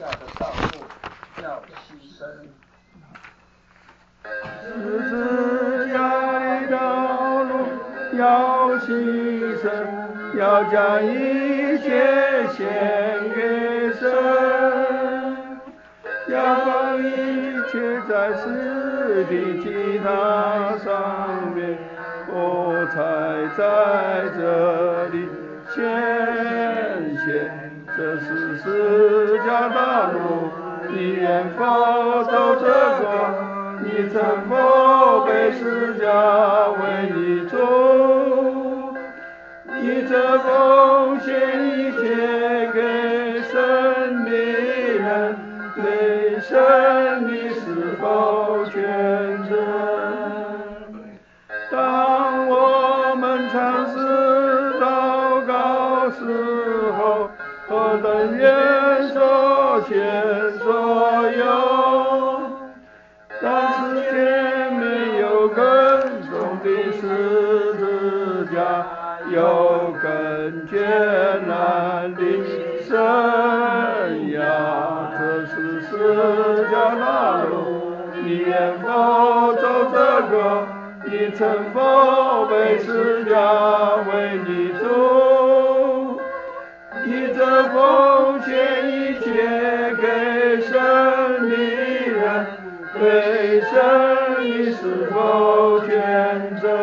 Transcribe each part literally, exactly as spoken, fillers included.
架的道路要牺牲。 十字架的道路要牺牲，要将一切献给神，要把一切在死的祭坛上面，我才在这里显现。这是十架道路，你愿否走这个？你曾否被十架为你走？你这奉献一切给神的人，对神你是否全真？当我们尝试祷告时候，何等愿所献所有，但是前面有更重的十字架，有更艰难的生涯。这是十架道路，你愿否走这个？你曾否被十架为你走？你这奉献一切给神的人，对神你是否全真？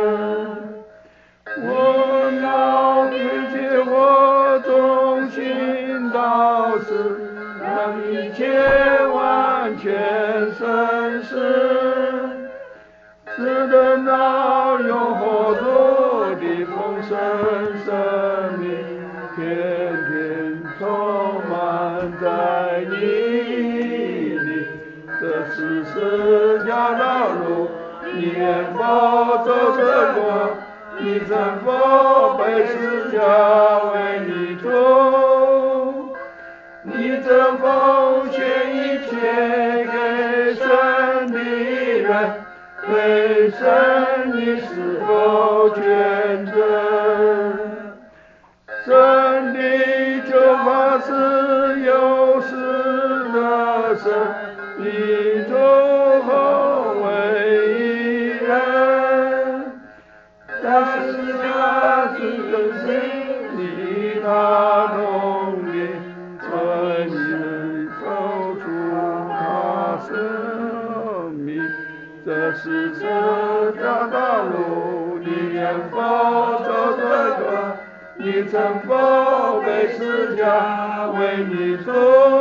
我要推荐我忠心到死，让一切完全神实，只等到永活主的丰盛生命，天天充满在你里。这是十架道路，你愿否走这个？你曾否被十架为你走？你这奉献一切给神的人，对神你是否全真？神的救法是有时的神，你作后为一人，但是他是真心的他动力，为你走出他生命。这是十架道路，你愿否走这个？你曾否被十架为你走？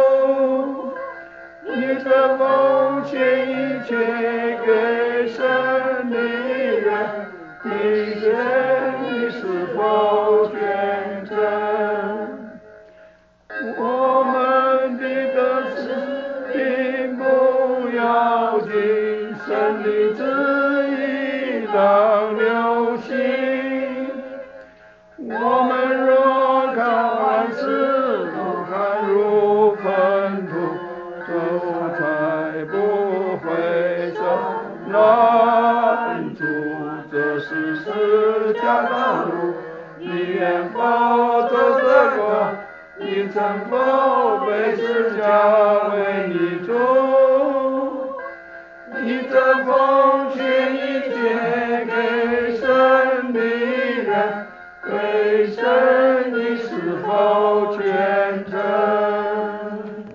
你这奉献一切给神的人，你神你是否全真？我们的得失并不要紧，神的旨意当留心。我们若看万事都看如粪土，走才不会受难处。这是十架道路，你愿否走这个？你曾否被十架为你走？你这奉献一切给神的人，对神你是否全真？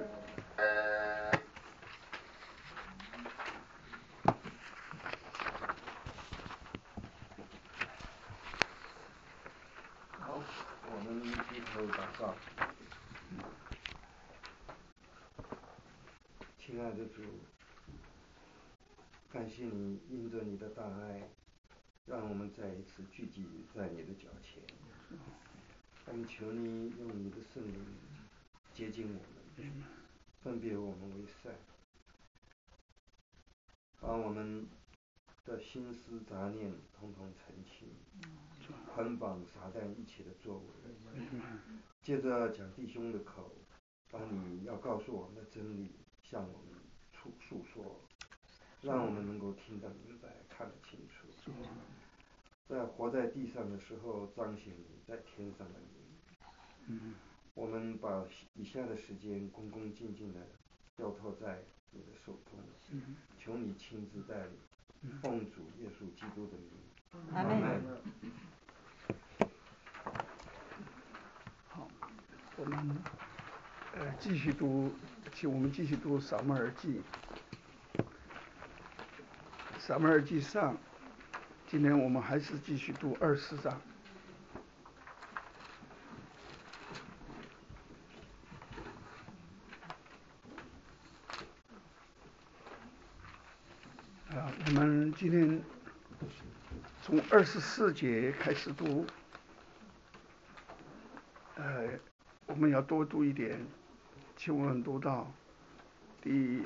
好，我们低头祷告。亲爱的主，感谢你因着你的大爱，让我们再一次聚集在你的脚前。我们求你用你的圣灵接近我们，分别我们为善，把我们的心思杂念统统澄清，捆绑撒旦一切的作为。接着讲弟兄的口，把你要告诉我们的真理向我们诉诉说，让我们能够听得明白，看得清楚。在活在地上的时候，彰显你在天上的名。 我们把以下的时间恭恭敬敬的交托在你的手中，求你亲自带领，奉主耶稣基督的名， 阿门。 好，我们呃继续读，请我们继续读撒母耳记，撒母耳记上，今天我们还是继续读二十四章。啊，我们今天从二十四节开始读，呃，我们要多读一点，请我们读到第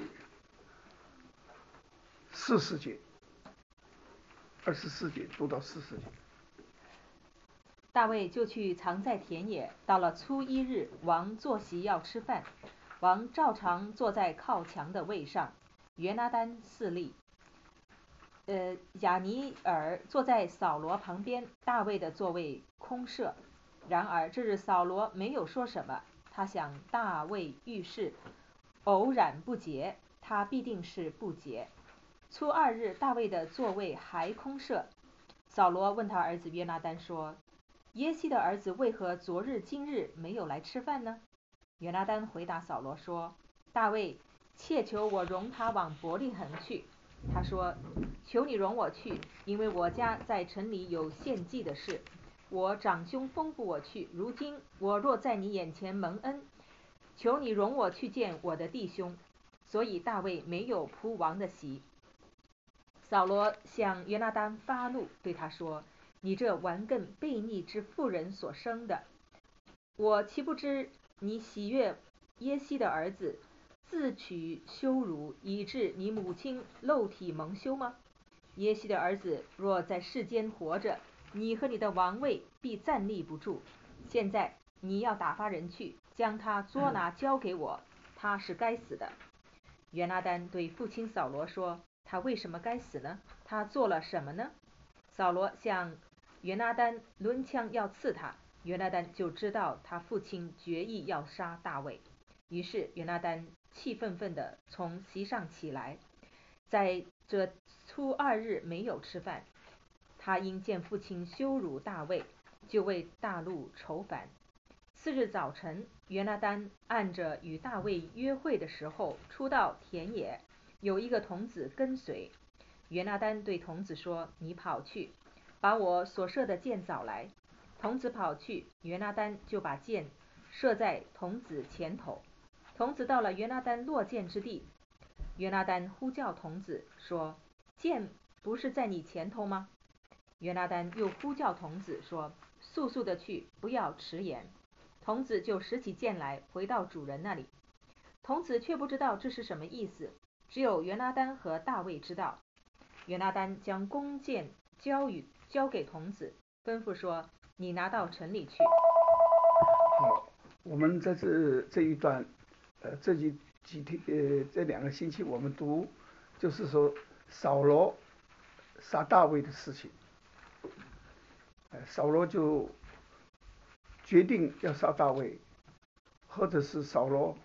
四十节，二十四节读到四十节。 大卫就去藏在田野。到了初一日，王坐席要吃饭，王照常坐在靠墙的位上，约拿单侍立。呃，亚尼尔坐在扫罗旁边，大卫的座位空设。然而这日扫罗没有说什么，他想大卫遇事偶然不洁，他必定是不洁。初二日，大卫的座位还空设。扫罗问他儿子约拿单说：耶西的儿子为何昨日今日没有来吃饭呢？约拿单回答扫罗说：大卫切求我容他往伯利恒去。他说：求你容我去，因为我家在城里有献祭的事。我长兄吩咐我去，如今我若在你眼前蒙恩，求你容我去见我的弟兄。所以大卫没有仆王的席。扫罗向约拿单发怒，对他说：你这顽梗悖逆之妇人所生的，我岂不知你喜悦耶西的儿子，自取羞辱，以致你母亲肉体蒙羞吗？耶西的儿子若在世间活着，你和你的王位必站立不住。现在你要打发人去，将他捉拿交给我，他是该死的。约拿单对父亲扫罗说：他为什么该死呢？他做了什么呢？扫罗向约拿单抡枪要刺他，约拿单就知道他父亲决意要杀大卫。于是约拿单气愤愤地从席上起来，在这初二日没有吃饭。他因见父亲羞辱大卫，就为大怒愁烦。次日早晨，约拿单按着与大卫约会的时候，出到田野，有一个童子跟随。约拿单对童子说：你跑去，把我所射的箭找来。童子跑去，约拿单就把箭射在童子前头。童子到了约拿单落箭之地，约拿单呼叫童子说：箭不是在你前头吗？约拿单又呼叫童子说：速速的去，不要迟延。童子就拾起箭来，回到主人那里。童子却不知道这是什么意思，只有约拿单和大卫知道。约拿单将弓箭交与交给童子，吩咐说：你拿到城里去。 好，我们在这这一段，呃，这几几天，呃，这两个星期我们读，就是说扫罗杀大卫的事情。呃，扫罗就决定要杀大卫，或者是扫罗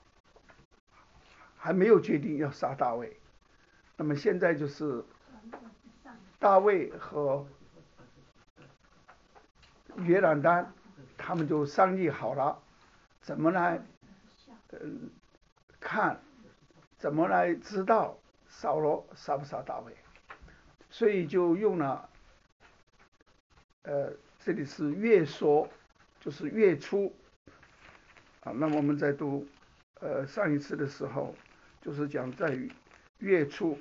还没有决定要杀大卫。那么现在就是大卫和约拿单他们就商议好了，怎么来呃看，怎么来知道扫罗杀不杀大卫，所以就用了呃这里是月说，就是月初啊。那么我们在读呃上一次的时候，就是讲在于月初，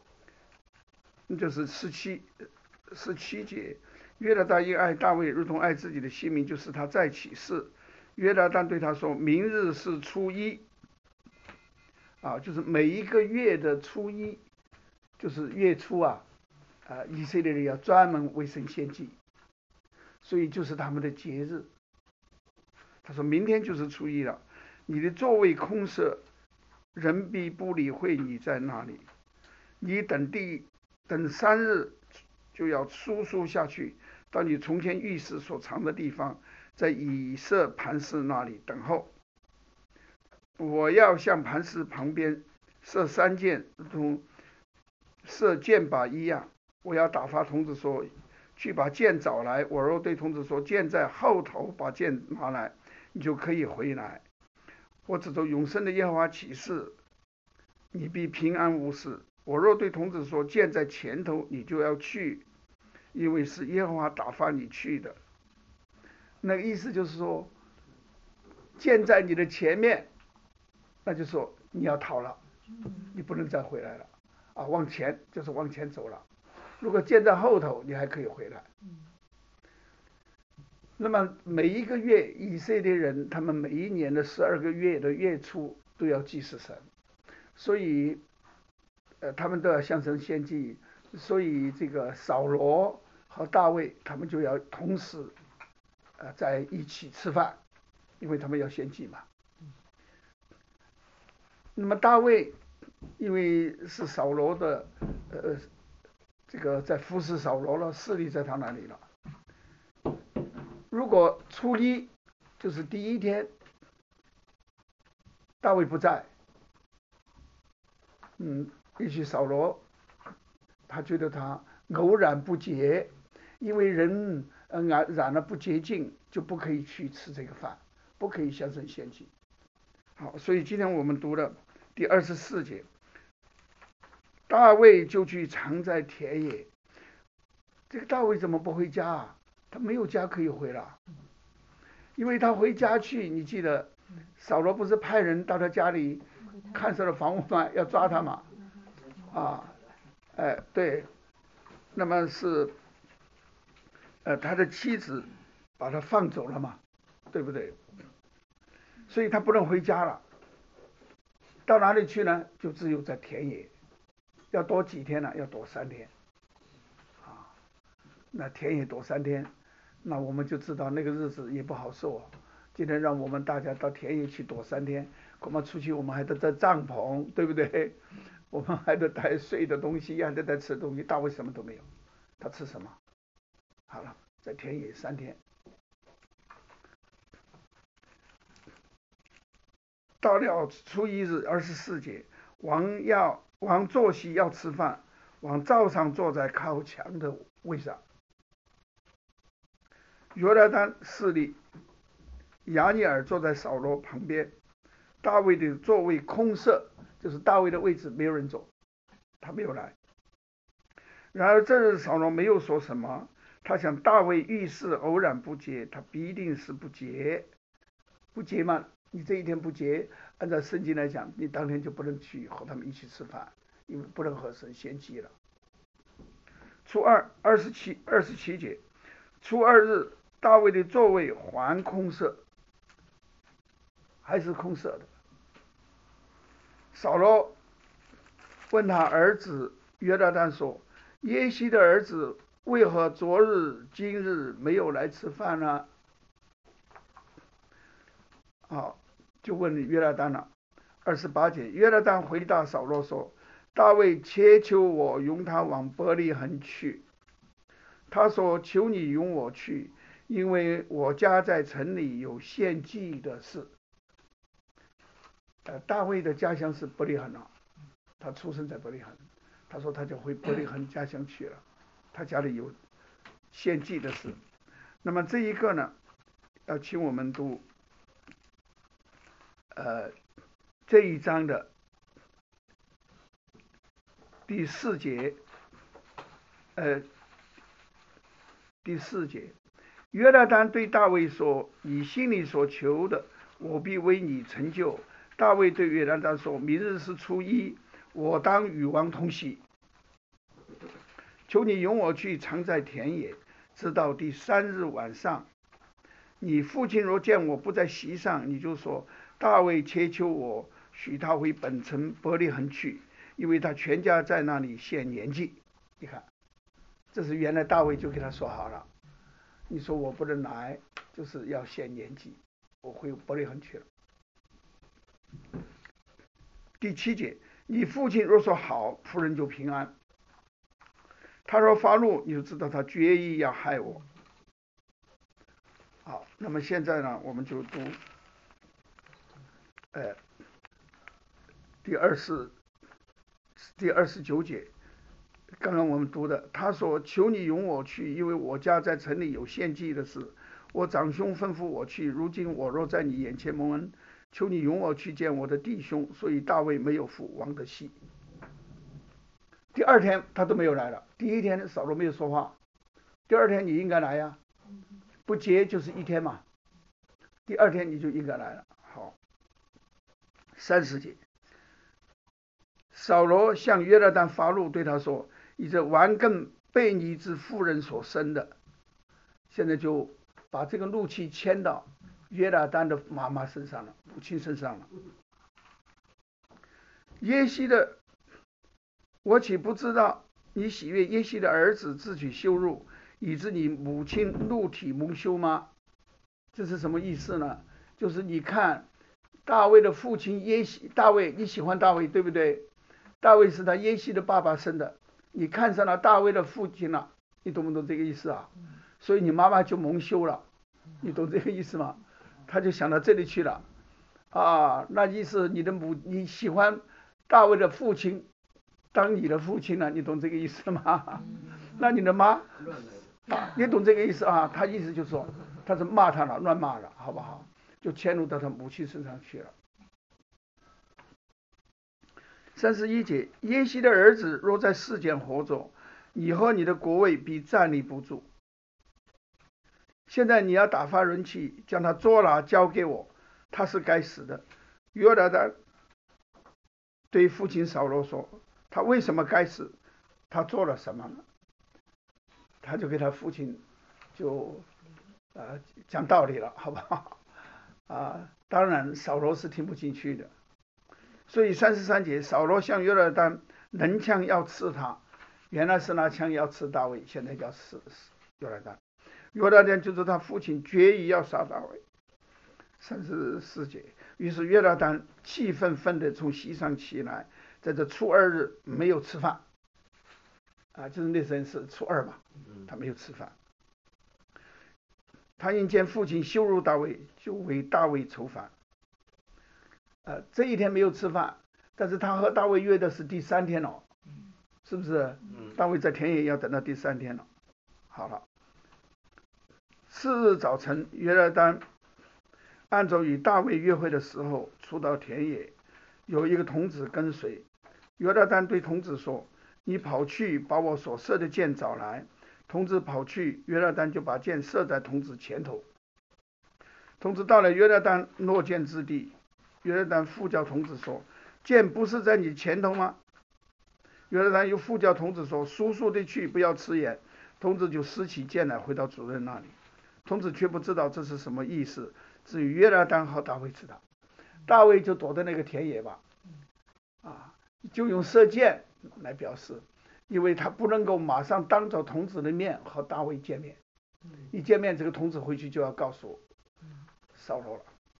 就是十七十七节。约拿单因爱大卫如同爱自己的性命，就是他再起誓。约拿单对他说：明日是初一啊，就是每一个月的初一，就是月初啊，啊，以色列人要专门为神献祭，所以就是他们的节日。他说明天就是初一了，你的座位空设，人必不理会你在那里，你等第等三日就要疏疏下去，到你从前浴室所藏的地方， 在以色磐石那里等候。我要像磐石旁边射三箭，如同射箭靶一样。我要打发童子说，去把箭找来。我若对童子说，箭在后头，把箭拿来，你就可以回来。我指着永生的耶和华起誓，你必平安无事。我若对童子说，箭在前头，你就要去，因为是耶和华打发你去的。那个意思就是说，箭在你的前面，那就说你要逃了，你不能再回来了啊！往前就是往前走了。如果箭在后头，你还可以回来。那么每一个月，以色列人他们每一年的十二个月的月初都要祭祀神，所以呃他们都要向神献祭，所以这个扫罗和大卫他们就要同时呃在一起吃饭，因为他们要献祭嘛。那么大卫因为是扫罗的呃这个在服侍扫罗了，势力在他那里了。如果初一就是第一天，大卫不在，嗯，也许扫罗他觉得他偶染不洁，因为人呃染染了不洁净，就不可以去吃这个饭，不可以向神献祭。好，所以今天我们读了第二十四节，大卫就去藏在田野。这个大卫怎么不回家啊？他没有家可以回了，因为他回家去，你记得扫罗不是派人到他家里看守了房屋吗？要抓他嘛，啊，哎，对，那么是呃他的妻子把他放走了嘛，对不对？所以他不能回家了，到哪里去呢？就只有在田野，要躲几天呢？要躲三天，啊，那田野躲三天。那我们就知道那个日子也不好受啊。今天让我们大家到田野去躲三天，恐怕出去我们还得带帐篷，对不对？我们还得带睡的东西，还得带吃的东西。大卫什么都没有，他吃什么？好了，在田野三天。到了初一日二十四节，王要王坐席要吃饭，王照常坐在靠墙的位上。约拿单势力，亚尼尔坐在扫罗旁边，大卫的座位空设，就是大卫的位置没有人坐，他没有来。然而这日扫罗没有说什么，他想大卫遇事偶然不洁，他必定是不洁。不洁嘛，你这一天不洁，按照圣经来讲，你当天就不能去和他们一起吃饭，因为不能和神献祭了。初二二十七二十七节，初二日。大卫的座位还空设，还是空设的。扫罗问他儿子约拿单说：“耶西的儿子为何昨日、今日没有来吃饭呢？”好，就问约拿单了。二十八节，约拿单回答扫罗说：“大卫切求我容他往伯利恒去。他说：求你容我去。因为我家在城里有献祭的事。”呃，大卫的家乡是伯利恒啊，他出生在伯利恒。他说他就回伯利恒家乡去了，他家里有献祭的事。那么这一个呢，要请我们读呃这一章的第四节，呃第四节。约拿单对大卫说：“你心里所求的，我必为你成就。”大卫对约拿单说：“明日是初一，我当与王同席。求你容我去藏在田野，直到第三日晚上。你父亲若见我不在席上，你就说：大卫切求我许他回本城伯利恒去，因为他全家在那里献年祭。”你看，这是原来大卫就给他说好了。你说我不能来，就是要献年祭，我回伯利恒去了。第七节，你父亲若说好，仆人就平安；他若发怒，你就知道他决意要害我。好， 那么现在呢，我们就读，呃，第二十第二十九节，刚刚我们读的，他说：“求你容我去，因为我家在城里有献祭的事。我长兄吩咐我去，如今我若在你眼前蒙恩，求你容我去见我的弟兄。”所以大卫没有赴王的戏。第二天他都没有来了。第一天扫罗没有说话，第二天你应该来呀，不结就是一天嘛。第二天你就应该来了。好，三十节，扫罗向约拿单发怒，对他说：“你这顽梗悖逆之妇人所生的。”现在就把这个怒气迁到约拿单的妈妈身上了，母亲身上了。耶西的，我岂不知道你喜悦耶西的儿子自取羞辱，以致你母亲怒体蒙羞吗？这是什么意思呢？就是你看大卫的父亲耶西，大卫你喜欢大卫对不对？大卫是他耶西的爸爸生的，你看上了大卫的父亲了，你懂不懂这个意思啊？所以你妈妈就蒙羞了，你懂这个意思吗？他就想到这里去了啊，那意思你的母你喜欢大卫的父亲当你的父亲了，你懂这个意思吗？那你的妈啊，你懂这个意思啊？他意思就是说他是骂他了，乱骂了，好不好？就迁入到他母亲身上去了。三十一节，耶西的儿子若在世间活着，以后你的国位必站立不住。现在你要打发人去将他捉拿交给我，他是该死的。约拿单对父亲扫罗说：“他为什么该死？他做了什么呢？”他就给他父亲就呃讲道理了，好不好？啊，当然扫罗是听不进去的。所以三十三节，扫罗向约拿单抡枪要刺他，原来是拿枪要刺大卫，现在叫刺约拿单。约拿单就是他父亲决意要杀大卫。三十四节，于是约拿单气愤愤地从席上起来，在这初二日没有吃饭，啊，就是那天是初二嘛，他没有吃饭。他因见父亲羞辱大卫，就为大卫愁烦。呃，这一天没有吃饭，但是他和大卫约的是第三天了，是不是？大卫在田野要等到第三天了。好了，次日早晨，约拿单按照与大卫约会的时候，出到田野，有一个童子跟随。约拿单对童子说：“你跑去把我所射的箭找来。”童子跑去，约拿单就把箭射在童子前头。童子到了约拿单落箭之地，约拿单呼叫童子说：“箭不是在你前头吗？”约拿单又呼叫童子说：“速速的去，不要迟延。”童子就拾起箭来，回到主人那里。童子却不知道这是什么意思，至于约拿单和大卫知道。大卫就躲在那个田野吧，啊，就用射箭来表示，因为他不能够马上当着童子的面和大卫见面，一见面这个童子回去就要告诉扫罗了。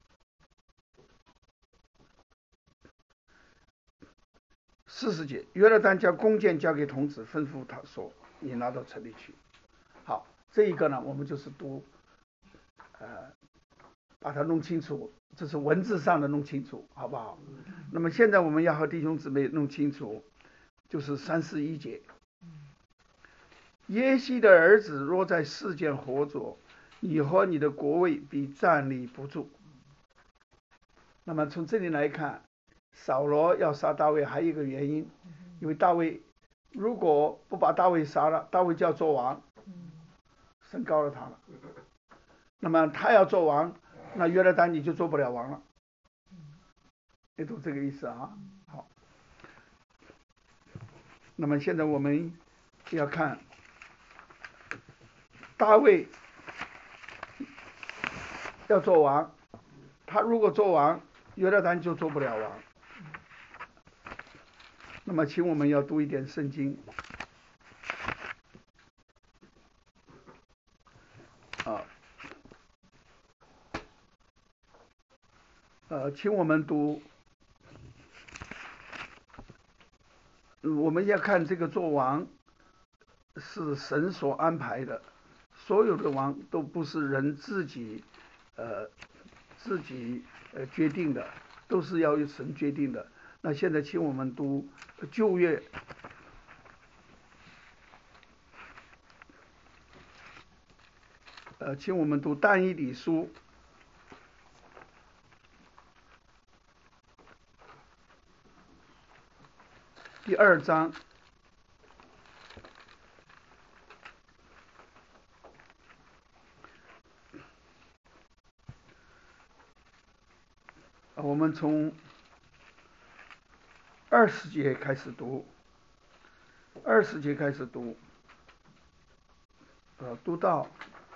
四十节，约拿单将弓箭交给童子，吩咐他说：“你拿到城里去。”好，这一个呢，我们就是读，呃，把它弄清楚，这是文字上的弄清楚，好不好？那么现在我们要和弟兄姊妹弄清楚，就是三十一节，耶西的儿子若在世间活着，你和你的国位必站立不住。那么从这里来看，扫罗要杀大卫还有一个原因，因为大卫如果不把大卫杀了，大卫就要做王，升高了他了。那么他要做王，那约拿单你就做不了王了，你懂这个意思啊？好，那么现在我们要看大卫要做王，他如果做王，约拿单就做不了王。那么请我们要读一点圣经啊，呃，请我们读，我们要看这个做王是神所安排的，所有的王都不是人自己呃自己呃决定的，都是要由神决定的。那现在请我们读旧约，呃，请我们读但以理书第二章。我们从二十节开始读，二十节开始读，呃，读到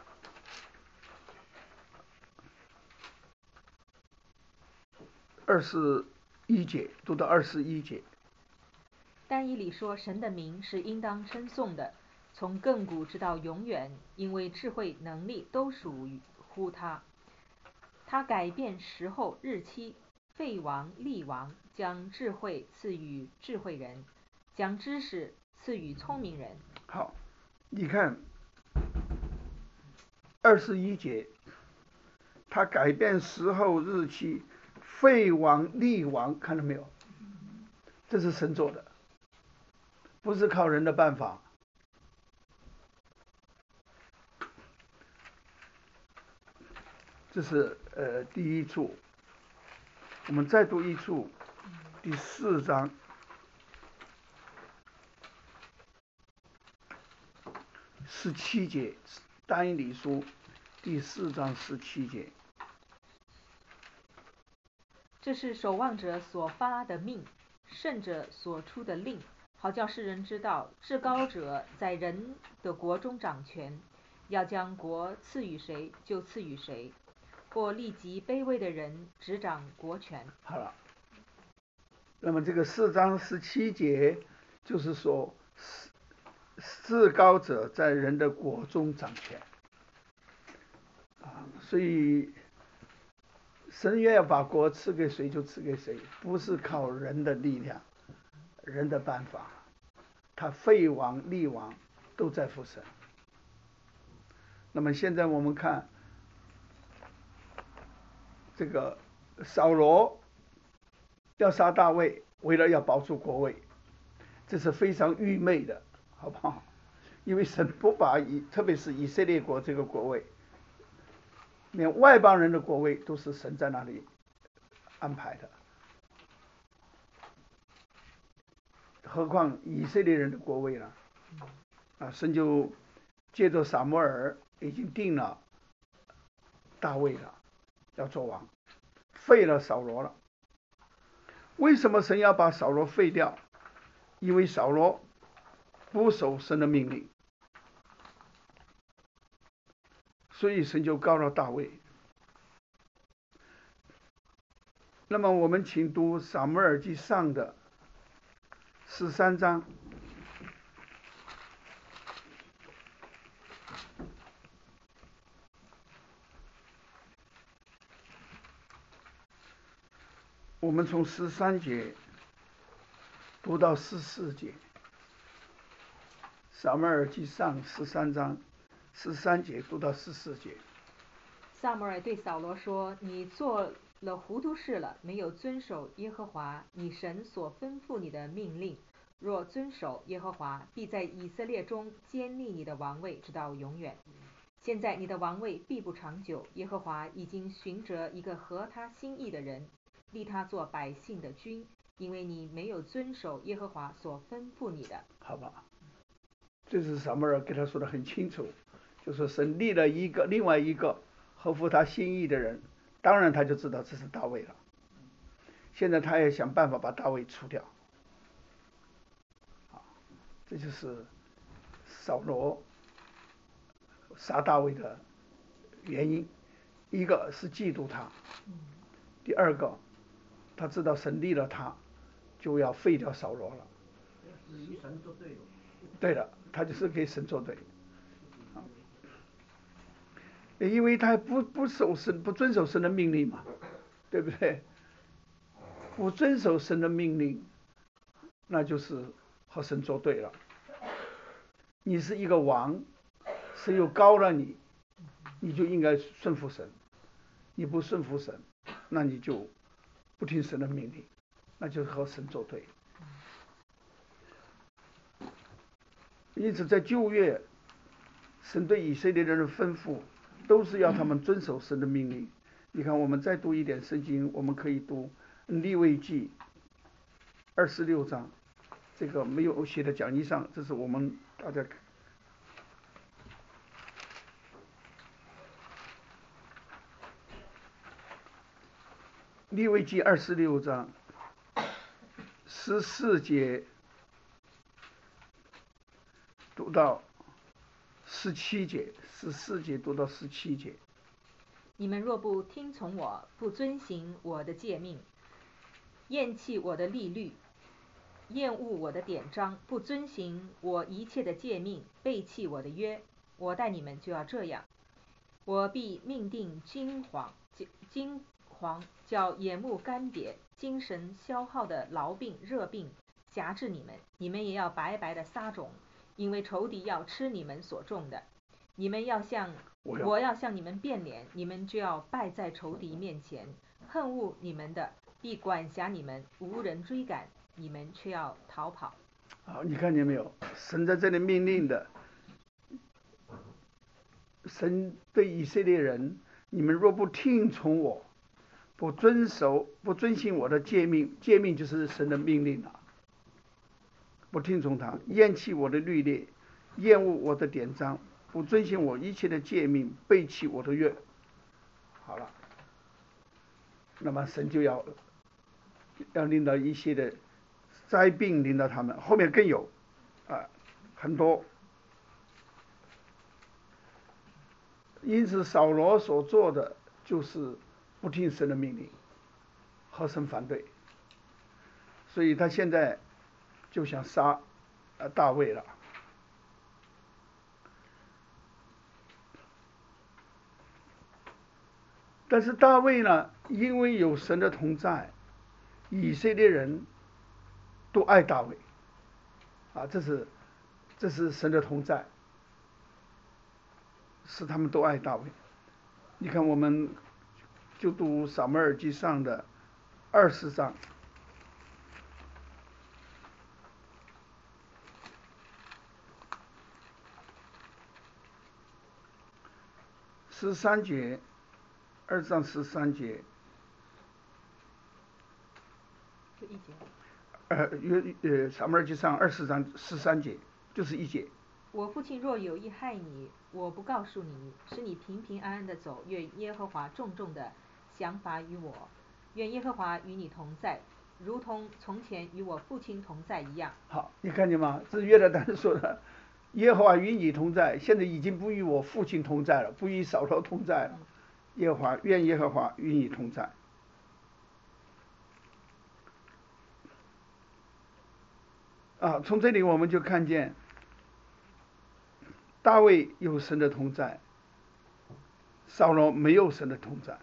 二十一节，读到二十一节。 但以理说，神的名是应当称颂的，从亘古直到永远，因为智慧能力都属乎他。他改变时候日期，废王立王，将智慧赐予智慧人，将知识赐予聪明人。 好，你看二十一节，他改变时候日期，废王立王，看到没有？这是神做的，不是靠人的办法。这是呃第一处。我们再读一处，第四章十七节，但以理书第四章十七节。 这是守望者所发的命，圣者所出的令，好叫世人知道，至高者在人的国中掌权，要将国赐予谁就赐予谁，或立即卑微的人执掌国权。 好了，那么这个四章十七节就是说，至高者在人的国中掌权啊，所以神愿要把国赐给谁就赐给谁，不是靠人的力量、人的办法。他废王立王都在乎神。那么现在我们看这个扫罗要杀大卫，为了要保住国位，这是非常愚昧的，好不好？因为神不把以特别是以色列国这个国位，连外邦人的国位都是神在那里安排的，何况以色列人的国位呢？啊，神就借着撒母耳已经定了大卫了，要做王，废了扫罗了。为什么神要把扫罗废掉？因为扫罗不守神的命令，所以神就膏了大卫。那么我们请读撒母耳记上的十三章。我们从十三节读到十四节，撒母耳记上十三章十三节读到十四节。 撒母耳对扫罗说：“你做了糊涂事了，没有遵守耶和华你神所吩咐你的命令。若遵守耶和华，必在以色列中坚立你的王位，直到永远。现在你的王位必不长久，耶和华已经寻着一个合他心意的人，立他做百姓的君，因为你没有遵守耶和华所吩咐你的。” 好吧，这是撒母耳给他说的很清楚，就是神立了一个另外一个合乎他心意的人，当然他就知道这是大卫了。现在他也想办法把大卫除掉，这就是扫罗杀大卫的原因。一个是嫉妒他，第二个他知道神立了他，就要废掉扫罗了。 与神作对了。 对了，他就是给神作对。因为他不不守神，不遵守神的命令嘛，对不对？不遵守神的命令，那就是和神作对了。你是一个王，神又高了你，你就应该顺服神。 你不顺服神，那你就不听神的命令，那就是和神作对。因此在旧约，神对以色列人的吩咐都是要他们遵守神的命令。你看，我们再读一点圣经，我们可以读利未记二十六章，这个没有写在讲义上，这是我们大家利未记二十六章十四节读到十七节，十四节读到十七节。 你们若不听从我，不遵行我的诫命，厌弃我的律例，厌恶我的典章，不遵行我一切的诫命，背弃我的约，我待你们就要这样：我必命定惊惶，惊惶叫眼目干瘪、精神消耗的痨病、热病辖制你们，你们也要白白的撒种，因为仇敌要吃你们所种的。你们要向我要我要向你们变脸，你们就要败在仇敌面前。恨恶你们的必管辖你们，无人追赶，你们却要逃跑。 好，你看见没有？神在这里命令的，神对以色列人：你们若不听从我，不遵守、不遵行我的诫命，诫命就是神的命令了。不听从他，厌弃我的律例，厌恶我的典章，不遵行我一切的诫命，背弃我的约。好了，那么神就要要领导一些的灾病临到他们，后面更有啊很多。因此扫罗所做的就是不听神的命令，和神反对，所以他现在就想杀呃大卫了。但是大卫呢，因为有神的同在，以色列人都爱大卫啊，这是这是神的同在，使他们都爱大卫。你看，我们就读撒母耳记上的二十章。十三节，二章十三节， 就一节。 呃，约呃，撒母耳记上二十章十三节，就是一节。 我父亲若有意害你，我不告诉你，使你平平安安的走。愿耶和华重重的降罚于我，愿耶和华与你同在，如同从前与我父亲同在一样。 好，你看见吗？这是约拿单说的。耶和华与你同在，现在已经不与我父亲同在了，不与扫罗同在了。耶和华，愿耶和华与你同在。啊，从这里我们就看见大卫有神的同在，扫罗没有神的同在。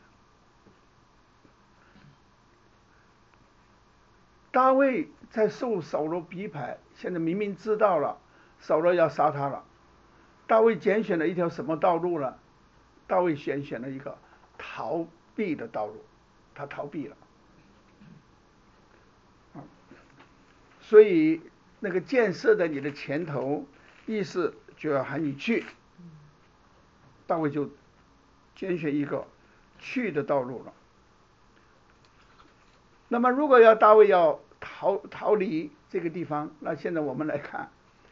大卫在受扫罗逼迫，现在明明知道了扫罗要杀他了，大卫拣选了一条什么道路呢？大卫选选了一个逃避的道路，他逃避了。所以那个箭射在你的前头，意思就要喊你去。大卫就拣选一个去的道路了。那么如果要大卫要逃逃离这个地方，那现在我们来看，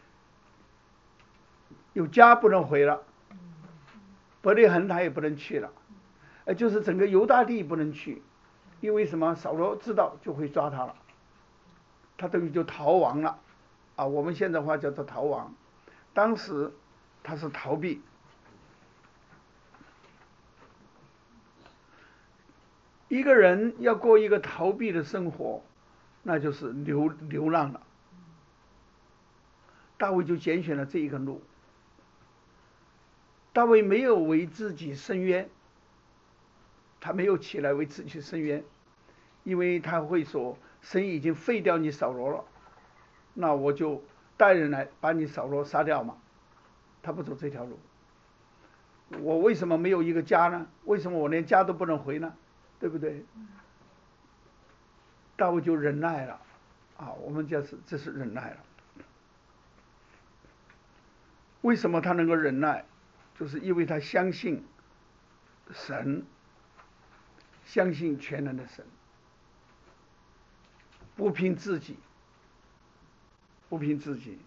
有家不能回了，伯利恒他也不能去了，呃，就是整个犹大地不能去，因为什么？扫罗知道就会抓他了，他等于就逃亡了，啊，我们现在话叫做逃亡，当时他是逃避。一个人要过一个逃避的生活，那就是流流浪了。大卫就拣选了这一个路。大卫没有为自己伸冤，他没有起来为自己伸冤，因为他会说神已经废掉你扫罗了，那我就带人来把你扫罗杀掉嘛。他不走这条路， 我为什么没有一个家呢？为什么我连家都不能回呢？对不对？大卫就忍耐了，啊，我们讲是这是忍耐了。为什么他能够忍耐？就是因为他相信神，相信全能的神，不凭自己，不凭自己。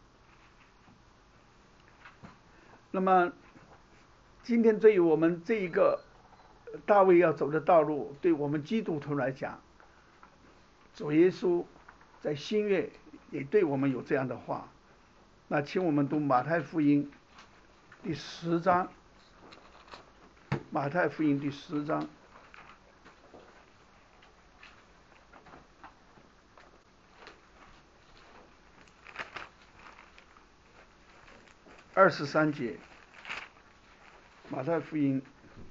那么今天对于我们这一个大卫要走的道路，对我们基督徒来讲，主耶稣在新约也对我们有这样的话。那请我们读马太福音第十章，马太福音第十章二十三节，马太福音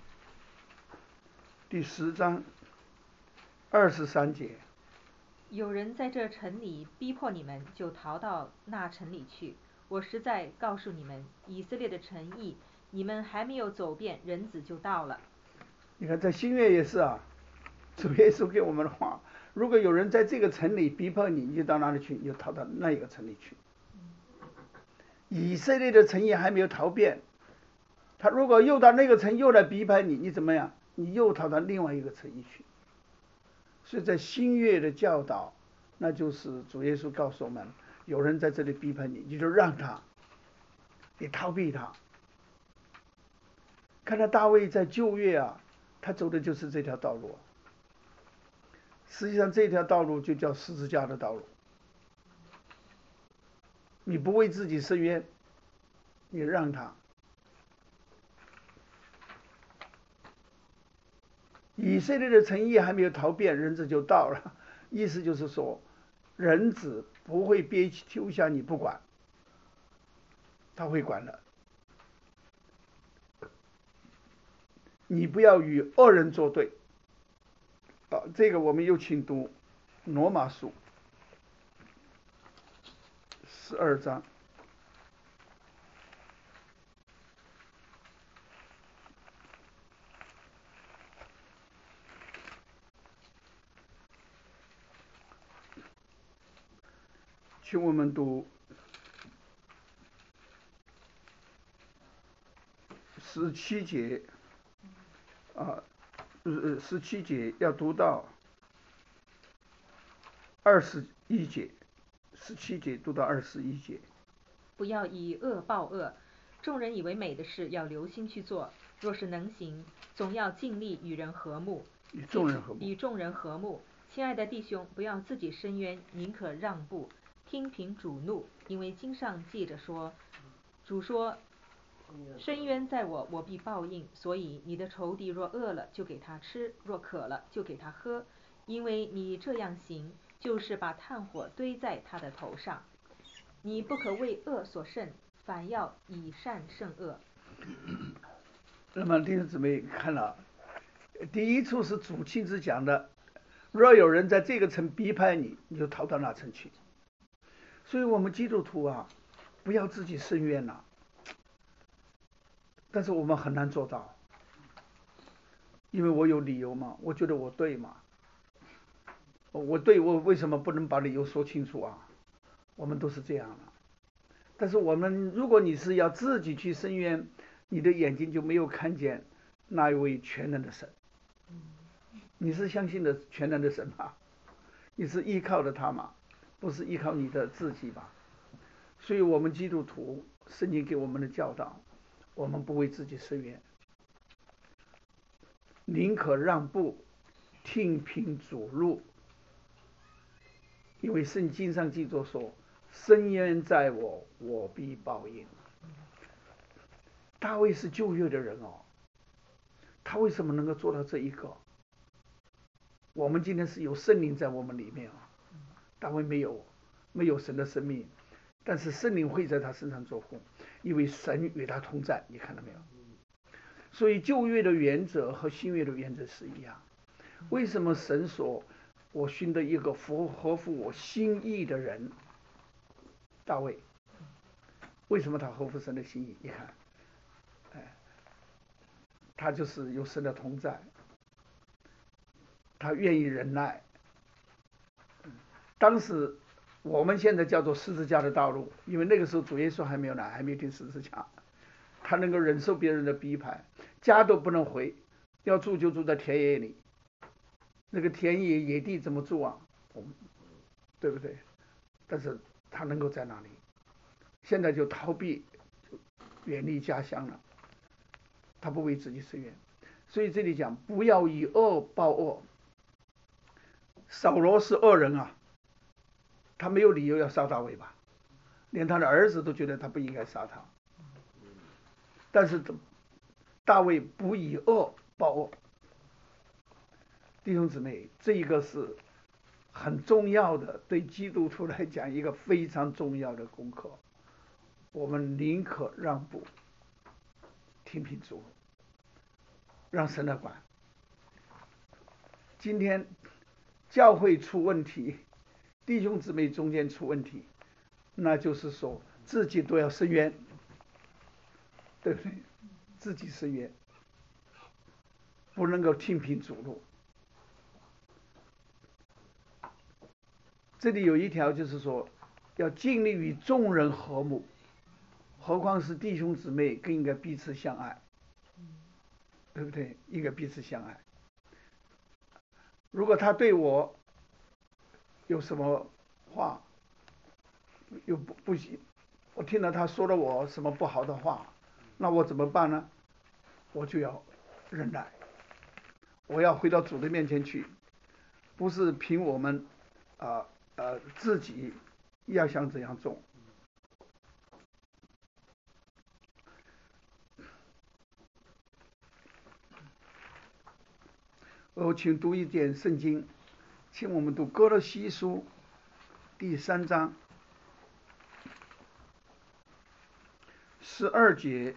第十章二十三节。 有人在这城里逼迫你们，就逃到那城里去。我实在告诉你们，以色列的城邑，你们还没有走遍，人子就到了。 你看在新约也是啊，主耶稣给我们的话，如果有人在这个城里逼迫你，你就到哪里去？你就逃到那一个城里去。以色列的城邑还没有逃遍，他如果又到那个城又来逼迫你，你怎么样？你又逃到另外一个城邑去。所以在新约的教导，那就是主耶稣告诉我们，有人在这里逼迫你，你就让他，你逃避他。看到大卫在旧约啊，他走的就是这条道路。实际上这条道路就叫十字架的道路。你不为自己伸冤，你让他。以色列的城邑还没有逃遍，人子就到了。意思就是说，人子不会憋丢下你不管，他会管的。你不要与恶人作对。啊，这个我们又请读罗马书十二章。请我们读十七节，啊，呃，十七节要读到二十一节，十七节读到二十一节。 不要以恶报恶，众人以为美的事要留心去做。若是能行，总要尽力与人和睦， 与众人和睦。 与众人和睦。亲爱的弟兄，不要自己伸冤，宁可让步，听凭主怒，因为经上记着说，主说，伸冤在我，我必报应。所以你的仇敌若饿了，就给他吃；若渴了，就给他喝。因为你这样行，就是把炭火堆在他的头上。你不可为恶所胜，反要以善胜恶。 那么弟兄姊妹看了，第一处是主亲自讲的，若有人在这个城逼迫你，你就逃到那城去。所以我们基督徒啊，不要自己伸冤了。但是我们很难做到，因为我有理由嘛，我觉得我对嘛，我对，我为什么不能把理由说清楚啊？我们都是这样的。但是我们，如果你是要自己去伸冤，你的眼睛就没有看见那一位全能的神。你是相信的全能的神吗？你是依靠的他吗？不是依靠你的自己吧？所以我们基督徒圣经给我们的教导，我们不为自己伸冤，宁可让步，听凭主怒。因为圣经上记着说，伸冤在我，我必报应。大卫是旧约的人哦，他为什么能够做到这一个？我们今天是有圣灵在我们里面啊，大卫没有，没有神的生命，但是圣灵会在他身上做工，因为神与他同在，你看到没有？所以旧约的原则和新约的原则是一样。为什么神说我寻得一个符合乎我心意的人？大卫为什么他合乎神的心意？你看，哎， 他就是有神的同在，他愿意忍耐。当时我们现在叫做十字架的道路，因为那个时候主耶稣还没有来，还没有钉十字架，他能够忍受别人的逼迫，家都不能回，要住就住在田野里。那个田野野地怎么住啊？对不对？但是他能够在那里，现在就逃避，远离家乡了，他不为自己伸冤。所以这里讲不要以恶报恶。扫罗是恶人啊，他没有理由要杀大卫吧？连他的儿子都觉得他不应该杀他。但是大卫不以恶报恶。弟兄姊妹，这一个是很重要的，对基督徒来讲一个非常重要的功课。我们宁可让步，听凭主，让神来管。今天教会出问题，弟兄姊妹中间出问题，那就是说自己都要伸冤，对不对？自己伸冤，不能够听凭主路。这里有一条就是说，要尽力与众人和睦，何况是弟兄姊妹，更应该彼此相爱，对不对？应该彼此相爱。如果他对我有什么话，又不不行，我听到他说了我什么不好的话，那我怎么办呢？我就要忍耐，我要回到主的面前去，不是凭我们啊呃, 呃自己要想怎样做。我请读一点圣经，请我们读哥罗西书第三章十二节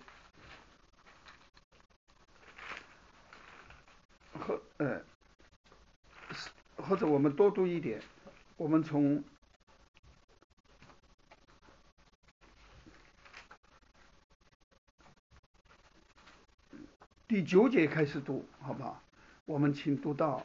和呃，或者我们多读一点，我们从第九节开始读，好不好？我们请读到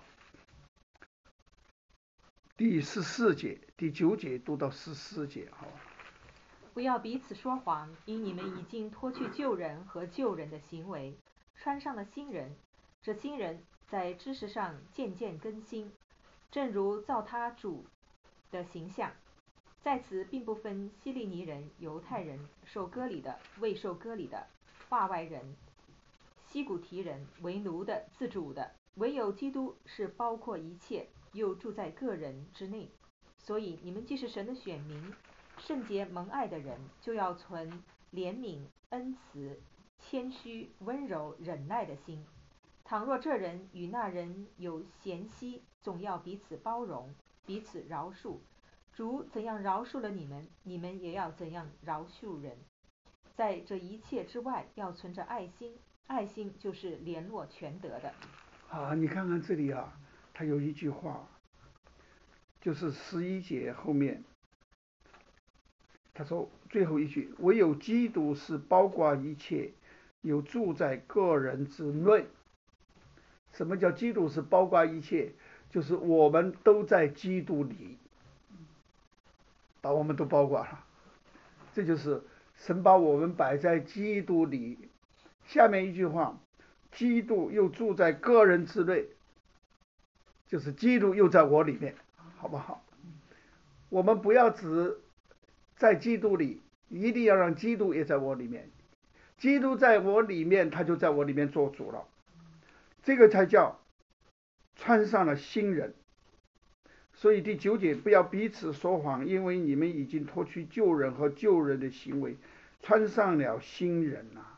第十四节，第九节读到十四节，好吧？ 不要彼此说谎，因你们已经脱去旧人和旧人的行为，穿上了新人。这新人在知识上渐渐更新，正如造他主的形象。在此并不分希利尼人、犹太人、受割礼的、未受割礼的、化外人、西古提人、为奴的、自主的，唯有基督是包括一切，又住在个人之内。所以你们既是神的选民，圣洁蒙爱的人，就要存怜悯、恩慈、谦虚、温柔、忍耐的心。倘若这人与那人有嫌隙，总要彼此包容，彼此饶恕。主怎样饶恕了你们，你们也要怎样饶恕人。在这一切之外，要存着爱心，爱心就是联络全德的。 啊，你看看这里啊，他有一句话，就是十一节后面，他说最后一句，唯有基督是包括一切，有住在个人之内。什么叫基督是包括一切？就是我们都在基督里，把我们都包括了。这就是神把我们摆在基督里。下面一句话，基督又住在个人之内，就是基督又在我里面，好不好？我们不要只在基督里，一定要让基督也在我里面。基督在我里面，他就在我里面做主了。这个才叫穿上了新人。所以第九节，不要彼此说谎，因为你们已经脱去旧人和旧人的行为，穿上了新人啊。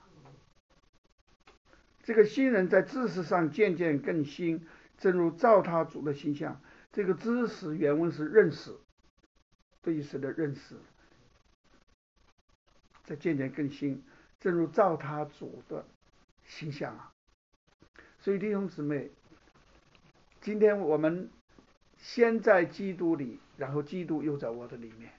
这个新人在知识上渐渐更新，正如照他主的形象。这个知识原文是认识，对神的认识，在渐渐更新，正如照他主的形象啊。所以弟兄姊妹，今天我们先在基督里，然后基督又在我的里面，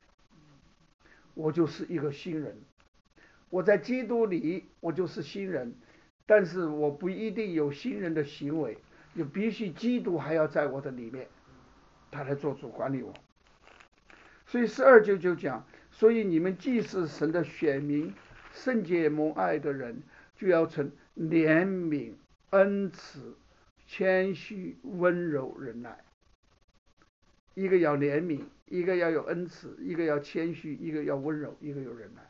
我就是一个新人。我在基督里，我就是新人。 但是我不一定有新人的行为，就必须基督还要在我的里面，他来做主管理我。所以十二节就讲，所以你们既是神的选民，圣洁蒙爱的人，就要存怜悯、恩慈、谦虚、温柔、忍耐。一个要怜悯，一个要有恩慈，一个要谦虚，一个要温柔，一个有忍耐。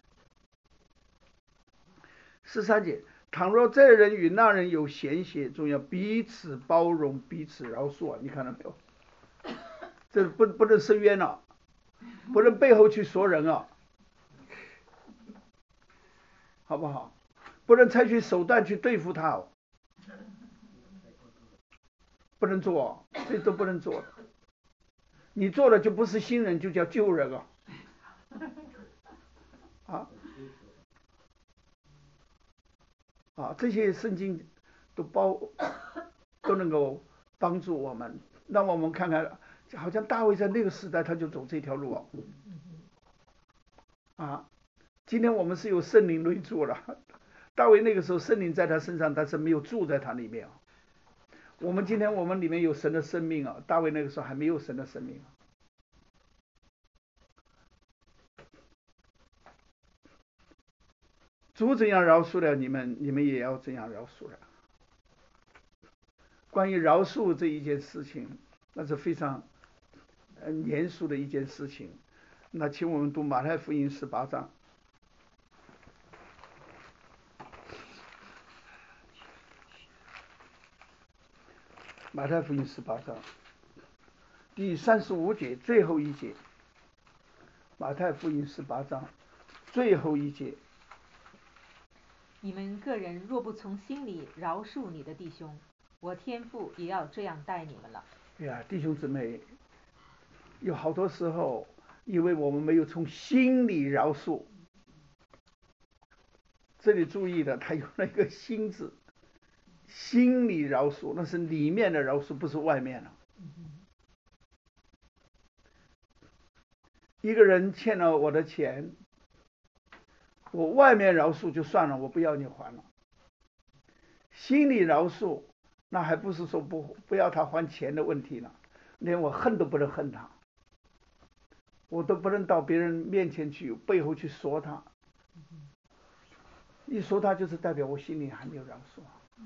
十三节，倘若这人与那人有嫌隙，总要彼此包容，彼此饶恕啊！你看到没有？这不不能伸冤了、啊，不能背后去说人啊，好不好？不能采取手段去对付他、哦，不能做，这都不能做的。你做了就不是新人，就叫旧人啊！啊啊，这些圣经都包都能够帮助我们，让我们看看，好像大卫在那个时代他就走这条路啊。啊，今天我们是有圣灵内住了，大卫那个时候圣灵在他身上，但是没有住在他里面啊。我们今天我们里面有神的生命啊，大卫那个时候还没有神的生命啊。主怎样饶恕了你们，你们也要怎样饶恕了。关于饶恕这一件事情，那是非常呃严肃的一件事情。那请我们读马太福音十八章。马太福音十八章第三十五节最后一节。马太福音十八章最后一节。 你们个人若不从心里饶恕你的弟兄，我天父也要这样待你们了。 哎呀，弟兄姊妹，有好多时候，因为我们没有从心里饶恕，这里注意的，他用了一个心字，心里饶恕，那是里面的饶恕，不是外面的。一个人欠了我的钱，我外面饶恕就算了，我不要你还了。心里饶恕，那还不是说不不要他还钱的问题了，连我恨都不能恨他，我都不能到别人面前去背后去说他，一说他就是代表我心里还没有饶恕。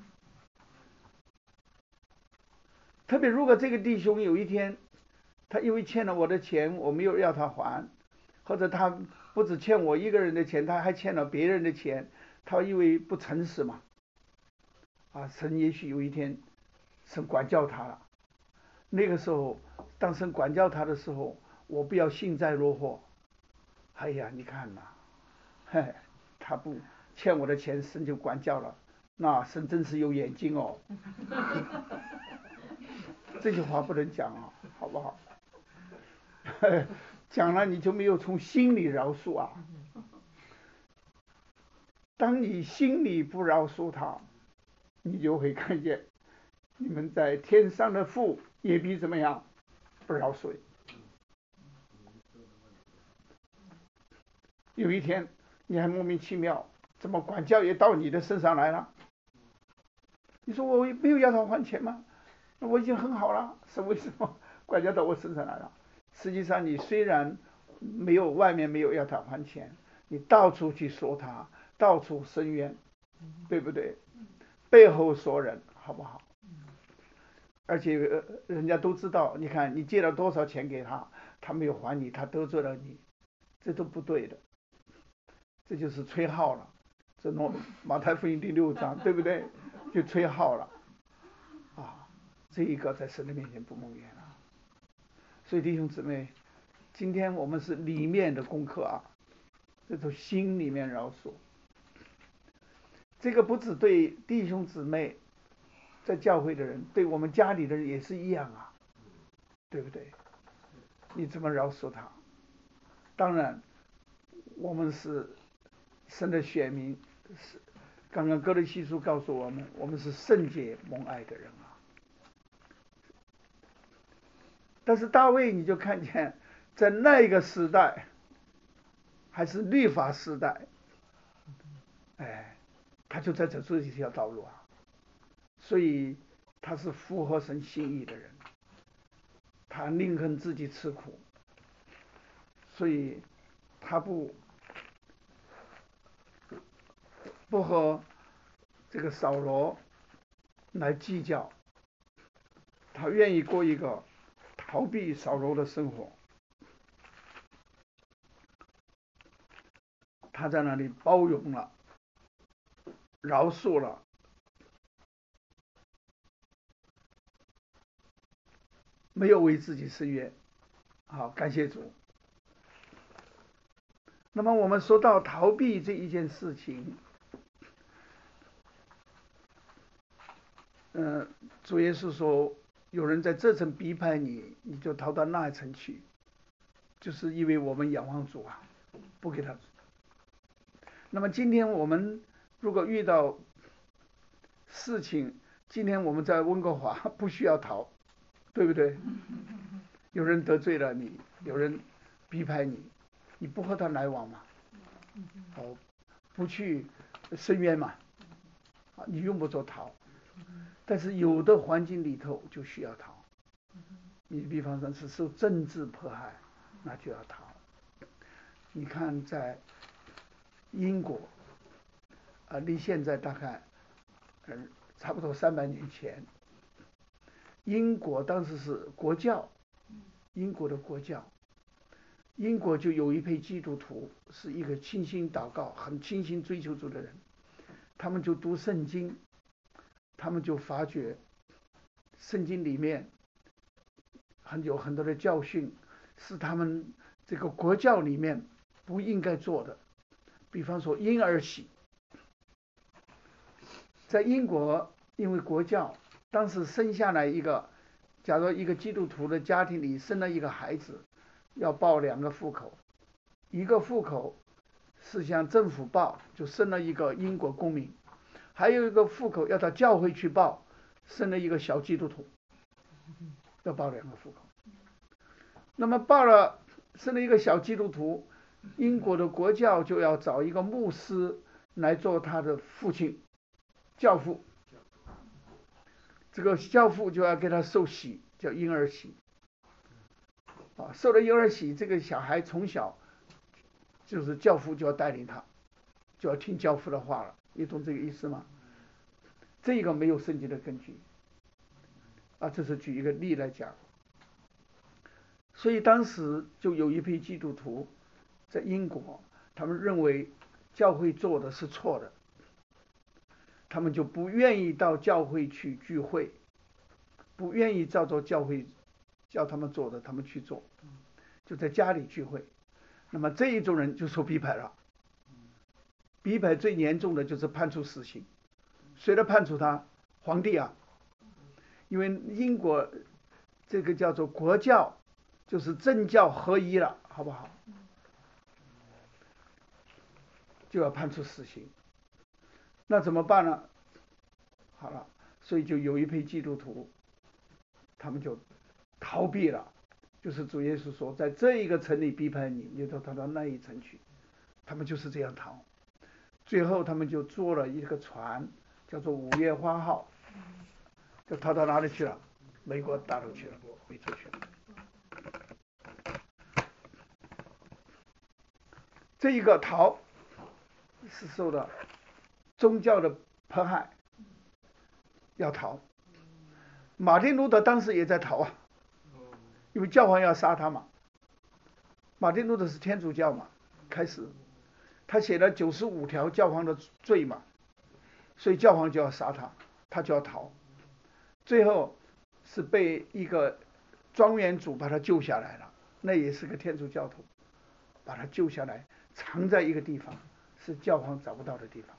特别如果这个弟兄有一天他因为欠了我的钱，我没有要他还，或者他不只欠我一个人的钱，他还欠了别人的钱，他因为不诚实嘛，啊，神也许有一天神管教他了，那个时候当神管教他的时候，我不要幸灾乐祸。哎呀，你看呐，嘿，他不欠我的钱，神就管教了，那神真是有眼睛哦。这句话不能讲啊，好不好？讲了你就没有从心里饶恕啊。当你心里不饶恕他，你就会看见你们在天上的父也必怎么样不饶恕。有一天你还莫名其妙，怎么管教也到你的身上来了？你说我没有要他还钱吗？我已经很好了，是为什么管教到我身上来了？实际上你虽然没有外面没有要他还钱，你到处去说他，到处申冤，对不对？背后说人，好不好？而且人家都知道，你看你借了多少钱给他，他没有还你，他得罪了你，这都不对的，这就是吹号了。这诺马太福音第六章，对不对？就吹号了啊！这一个在神的面前不蒙冤了。所以弟兄姊妹，今天我们是里面的功课啊，这从心里面饶恕。这个不只对弟兄姊妹，在教会的人，对我们家里的人也是一样啊，对不对？你怎么饶恕他？当然，我们是神的选民，是刚刚哥罗西书告诉我们，我们是圣洁蒙爱的人啊。但是大卫你就看见，在那个时代，还是律法时代，哎， 他就在走这一条道路啊，所以他是符合神心意的人，他宁肯自己吃苦，所以他不不和这个扫罗来计较，他愿意过一个逃避扫罗的生活，他在那里包容了，饶恕了，没有为自己伸冤。好，感谢主。那么我们说到逃避这一件事情，嗯、呃，主耶稣说，有人在这层逼迫你，你就逃到那一层去，就是因为我们仰望主啊，不给他。那么今天我们如果遇到事情，今天我们在温哥华不需要逃，对不对？有人得罪了你，有人逼迫你，你不和他来往嘛？哦，不去申冤嘛？啊，你用不着逃。但是有的环境里头就需要逃。你比方说是受政治迫害，那就要逃。你看在英国，啊，离现在大概，嗯，差不多三百年前，英国当时是国教，英国的国教，英国就有一批基督徒是一个清心祷告、很清心追求主的人，他们就读圣经，他们就发觉圣经里面很有很多的教训是他们这个国教里面不应该做的，比方说婴儿洗。在英国，因为国教当时生下来一个，假如一个基督徒的家庭里生了一个孩子，要报两个户口，一个户口是向政府报，就生了一个英国公民，还有一个户口要到教会去报，生了一个小基督徒，要报两个户口。那么报了生了一个小基督徒，英国的国教就要找一个牧师来做他的父亲，教父。这个教父就要给他受洗，叫婴儿洗。啊，受了婴儿洗，这个小孩从小就是教父就要带领他，就要听教父的话了，你懂这个意思吗？这个没有圣经的根据，啊，这是举一个例来讲。所以当时就有一批基督徒在英国，他们认为教会做的是错的，他们就不愿意到教会去聚会，不愿意照着教会叫他们做的他们去做，就在家里聚会。那么这一种人就受逼迫了，逼迫最严重的就是判处死刑。谁来判处他？皇帝啊。因为英国这个叫做国教，就是政教合一了，好不好？就要判处死刑。那怎么办呢？好了，所以就有一批基督徒，他们就逃避了，就是主耶稣说，在这一个城里逼迫你，你就逃到那一城去。他们就是这样逃。最后他们就坐了一个船，叫做五月花号，就逃到哪里去了？美国大陆去了，美洲去了。这一个逃是受到宗教的迫害，要逃。马丁路德当时也在逃啊，因为教皇要杀他嘛。马丁路德是天主教嘛，开始他写了九十五条教皇的罪嘛，所以教皇就要杀他，他就要逃。最后是被一个庄园主把他救下来了，那也是个天主教徒，把他救下来，藏在一个地方，是教皇找不到的地方。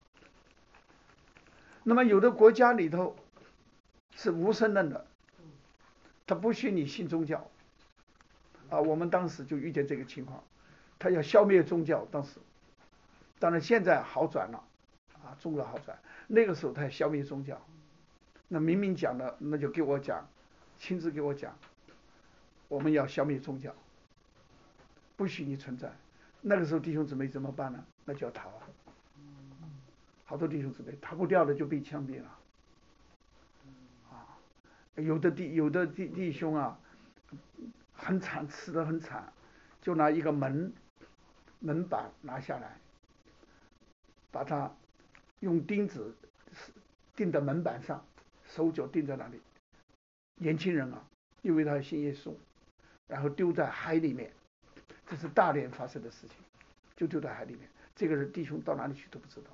那么有的国家里头是无神论的，他不许你信宗教啊。我们当时就遇见这个情况，他要消灭宗教。当时当然现在好转了啊，中国好转。那个时候他要消灭宗教，那明明讲的，那就给我讲，亲自给我讲，我们要消灭宗教，不许你存在。那个时候弟兄姊妹怎么办呢？那就要逃啊。 好多弟兄姊妹逃不掉的就被枪毙了。啊，有的弟有的弟弟兄啊，很惨，死得很惨，就拿一个门门板拿下来，把它用钉子钉在门板上，手脚钉在那里。年轻人啊，因为他信耶稣，然后丢在海里面，这是大连发生的事情，就丢在海里面。这个人弟兄到哪里去都不知道。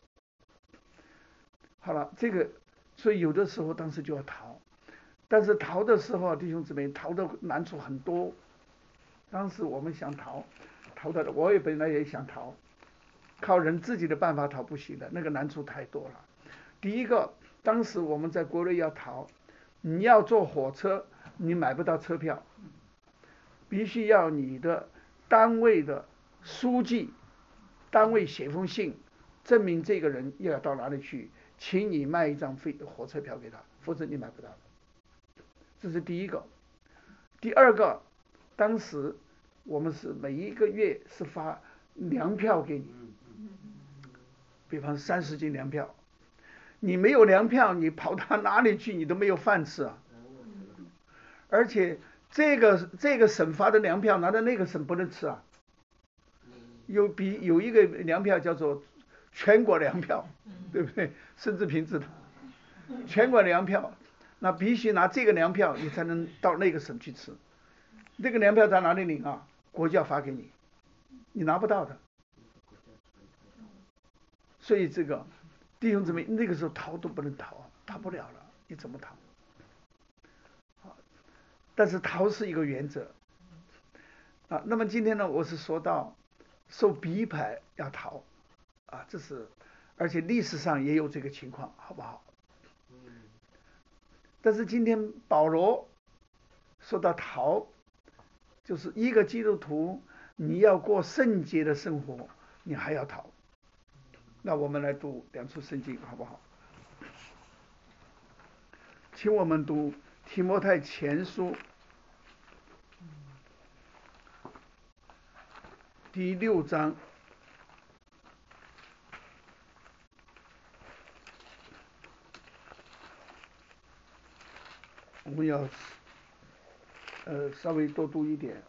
好了，这个所以有的时候当时就要逃，但是逃的时候啊，弟兄姊妹，逃的难处很多。当时我们想逃，逃的我也本来也想逃，靠人自己的办法逃不行的，那个难处太多了。第一个，当时我们在国内要逃，你要坐火车，你买不到车票，必须要你的单位的书记，单位写封信，证明这个人要到哪里去，请你卖一张飞火车票给他，否则你买不到。这是第一个。第二个，当时我们是每一个月是发粮票给你，比方三十斤粮票，你没有粮票，你跑到哪里去，你都没有饭吃啊。而且这个这个省发的粮票拿到那个省不能吃啊。有比有一个粮票叫做全国粮票，对不对？孙志平知道，全国粮票，那必须拿这个粮票，你才能到那个省去吃。这个粮票在哪里领啊？国家发给你，你拿不到的。所以这个弟兄姊妹，那个时候逃都不能逃，逃不了了，你怎么逃？但是逃是一个原则啊。那么今天呢，我是说到受逼迫要逃啊，这是而且历史上也有这个情况，好不好？但是今天保罗说到逃，就是一个基督徒你要过圣洁的生活，你还要逃。那我们来读两处圣经，好不好？请我们读提摩太前书第六章我们要呃稍微多读一点。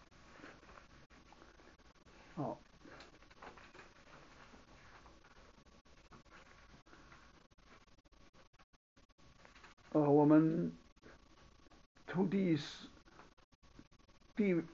好，呃，我们从第十第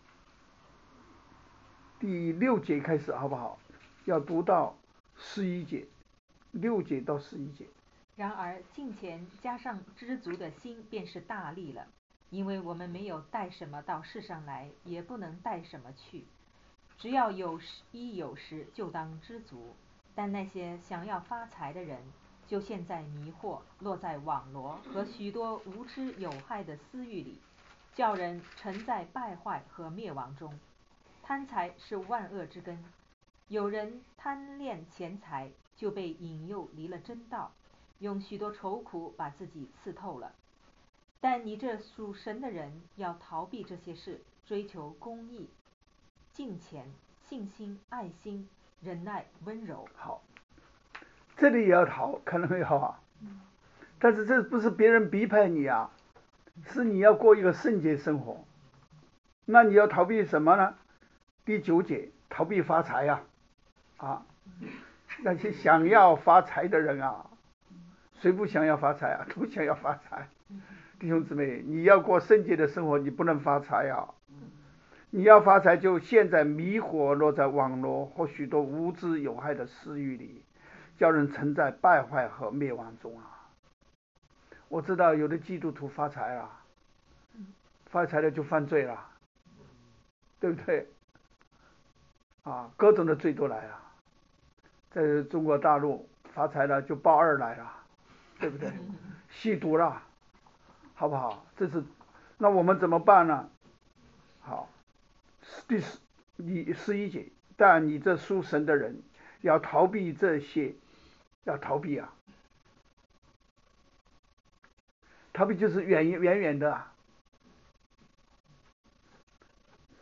第六节开始，好不好？要读到十一节，六节到十一节。 然而敬虔加上知足的心，便是大利了。因为我们没有带什么到世上来，也不能带什么去。只要有衣有食，就当知足。但那些想要发财的人，就陷在迷惑，落在网罗和许多无知有害的私欲里，叫人沉在败坏和灭亡中。贪财是万恶之根，有人贪恋钱财，就被引诱离了真道，用许多愁苦把自己刺透了。但你这属神的人，要逃避这些事，追求公义、敬虔、信心、爱心、忍耐、温柔。 好，这里也要逃，看到没有啊？但是这不是别人逼迫你啊，是你要过一个圣洁生活。那你要逃避什么呢？第九节，逃避发财呀、啊，啊，那些想要发财的人啊，谁不想要发财啊？都想要发财。弟兄姊妹，你要过圣洁的生活，你不能发财啊！你要发财，就陷在迷惑，落在网罗和许多无知有害的私欲里，叫人沉在败坏和灭亡中啊！我知道有的基督徒发财啊，发财了就犯罪了，对不对？啊，各种的罪都来了。在中国大陆发财了就报二来了，对不对？吸毒了，好不好？这是，那我们怎么办呢？好，第十你十一节，但你这属神的人要逃避这些，要逃避啊！逃避就是远远远的、啊。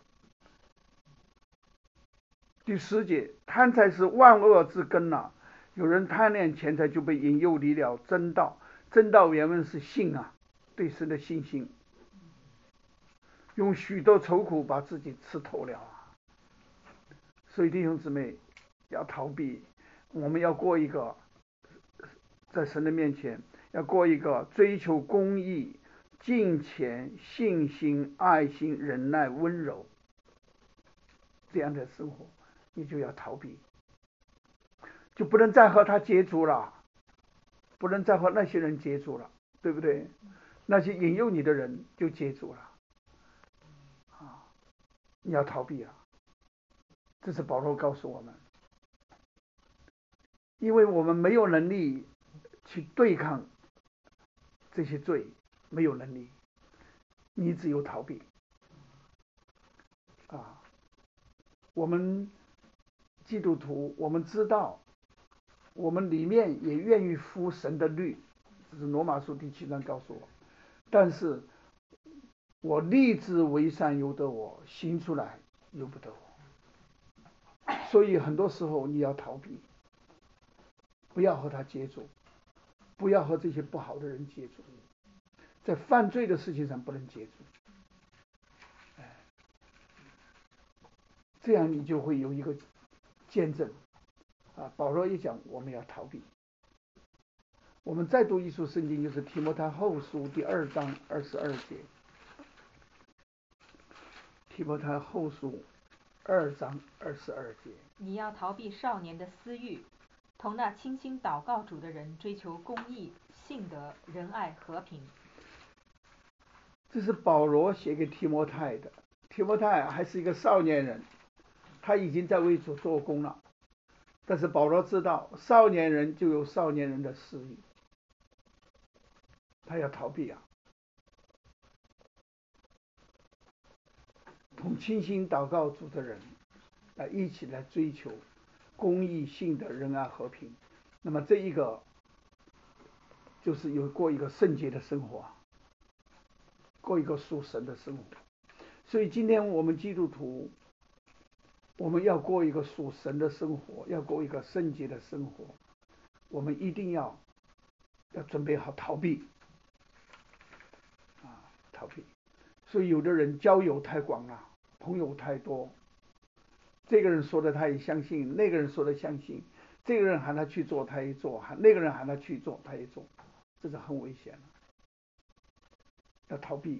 第十节，贪财是万恶之根呐、啊， 有人贪恋钱财，就被引诱离了真道。真道原文是信啊，对神的信心，用许多愁苦把自己吃透了啊。所以弟兄姊妹要逃避，我们要过一个在神的面前要过一个追求公义、敬虔、信心、爱心、忍耐、温柔这样的生活，你就要逃避，就不能再和他接触了，不能再和那些人接触了，对不对？那些引诱你的人就接触了啊，你要逃避啊。这是保罗告诉我们，因为我们没有能力去对抗这些罪，没有能力，你只有逃避啊。我们基督徒，我们知道，我们里面也愿意服神的律，这是罗马书第七章告诉我。但是我立志为善由得我，行出来由不得我。所以很多时候你要逃避，不要和他接触，不要和这些不好的人接触，在犯罪的事情上不能接触，这样你就会有一个见证啊。保罗一讲，我们要逃避。我们再读一处圣经，就是提摩太后书第二章二十二节。提摩太后书二章二十二节， 你要逃避少年的私欲，同那倾心祷告主的人追求公义、信德、仁爱、和平。 这是保罗写给提摩太的。提摩太还是一个少年人，他已经在为主做工了。但是保罗知道，少年人就有少年人的私欲，他要逃避啊。同倾心祷告主的人来一起来追求公义、信德、仁爱、和平。那么这一个就是有过一个圣洁的生活，过一个属神的生活。所以今天我们基督徒，我们要过一个属神的生活，要过一个圣洁的生活，我们一定要要准备好逃避啊，逃避。所以有的人交友太广了，朋友太多，这个人说的他也相信，那个人说的相信，这个人喊他去做他也做，喊那个人喊他去做他也做，这是很危险的，要逃避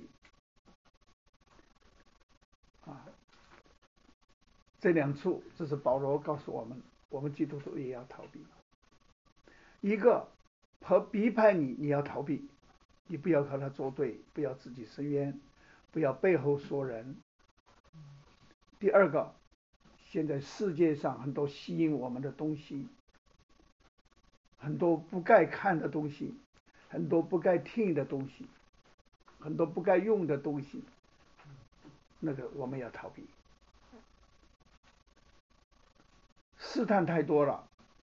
啊。这两处，这是保罗告诉我们，我们基督徒也要逃避。一个和逼迫你，你要逃避，你不要和他作对，不要自己伸冤，不要背后说人。第二个，现在世界上很多吸引我们的东西，很多不该看的东西，很多不该听的东西，很多不该用的东西，那个我们要逃避。试探太多了，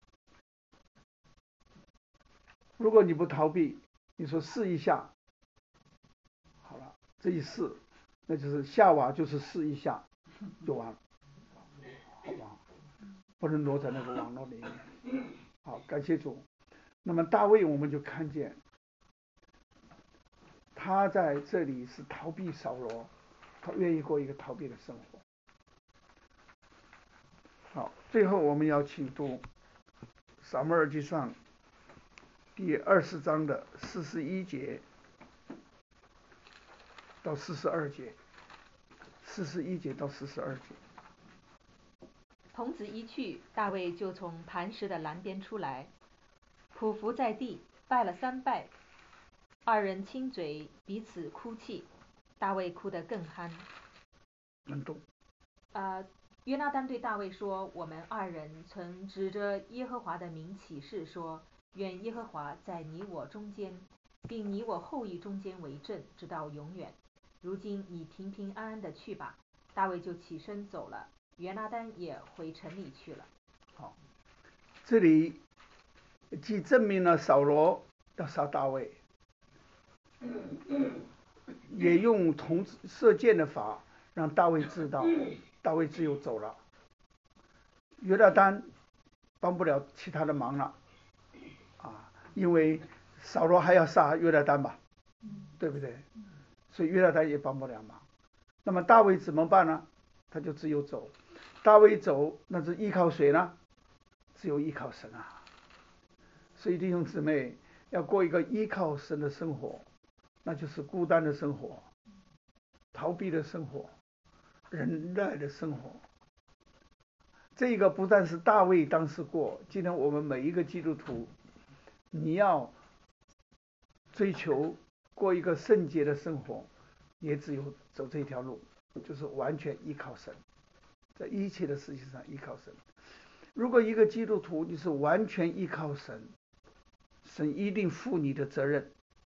如果你不逃避，你说试一下，好了，这一试，那就是夏娃就是试一下就完了，好吧，不能落在那个网络里面。好，感谢主。那么大卫我们就看见，他在这里是逃避扫罗，他愿意过一个逃避的生活。好，最后我们要请读撒母耳记上第二十章的四十一节到四十二节，四十一节到四十二节。 童子一去，大卫就从磐石的南边出来，匍匐在地，拜了三拜。二人亲嘴，彼此哭泣。大卫哭得更酣。 能动。 呃，约拿单对大卫说：“我们二人曾指着耶和华的名起誓说，愿耶和华在你我中间，并你我后裔中间为证，直到永远。如今你平平安安的去吧。”大卫就起身走了。约拿单也回城里去了。 好，这里既证明了扫罗要杀大卫，也用同射箭的法让大卫知道，大卫只有走了。约拿单把帮不了其他的忙了，啊，因为扫罗还要杀约拿单吧，对不对？所以约拿单也帮不了忙。那么大卫怎么办呢？他就只有走。大卫走，那是依靠谁呢？只有依靠神啊。所以弟兄姊妹要过一个依靠神的生活，那就是孤单的生活，逃避的生活，忍耐的生活。这个不但是大卫当时过，今天我们每一个基督徒，你要追求过一个圣洁的生活，也只有走这条路，就是完全依靠神，在一切的事情上依靠神。如果一个基督徒你是完全依靠神，神一定负你的责任，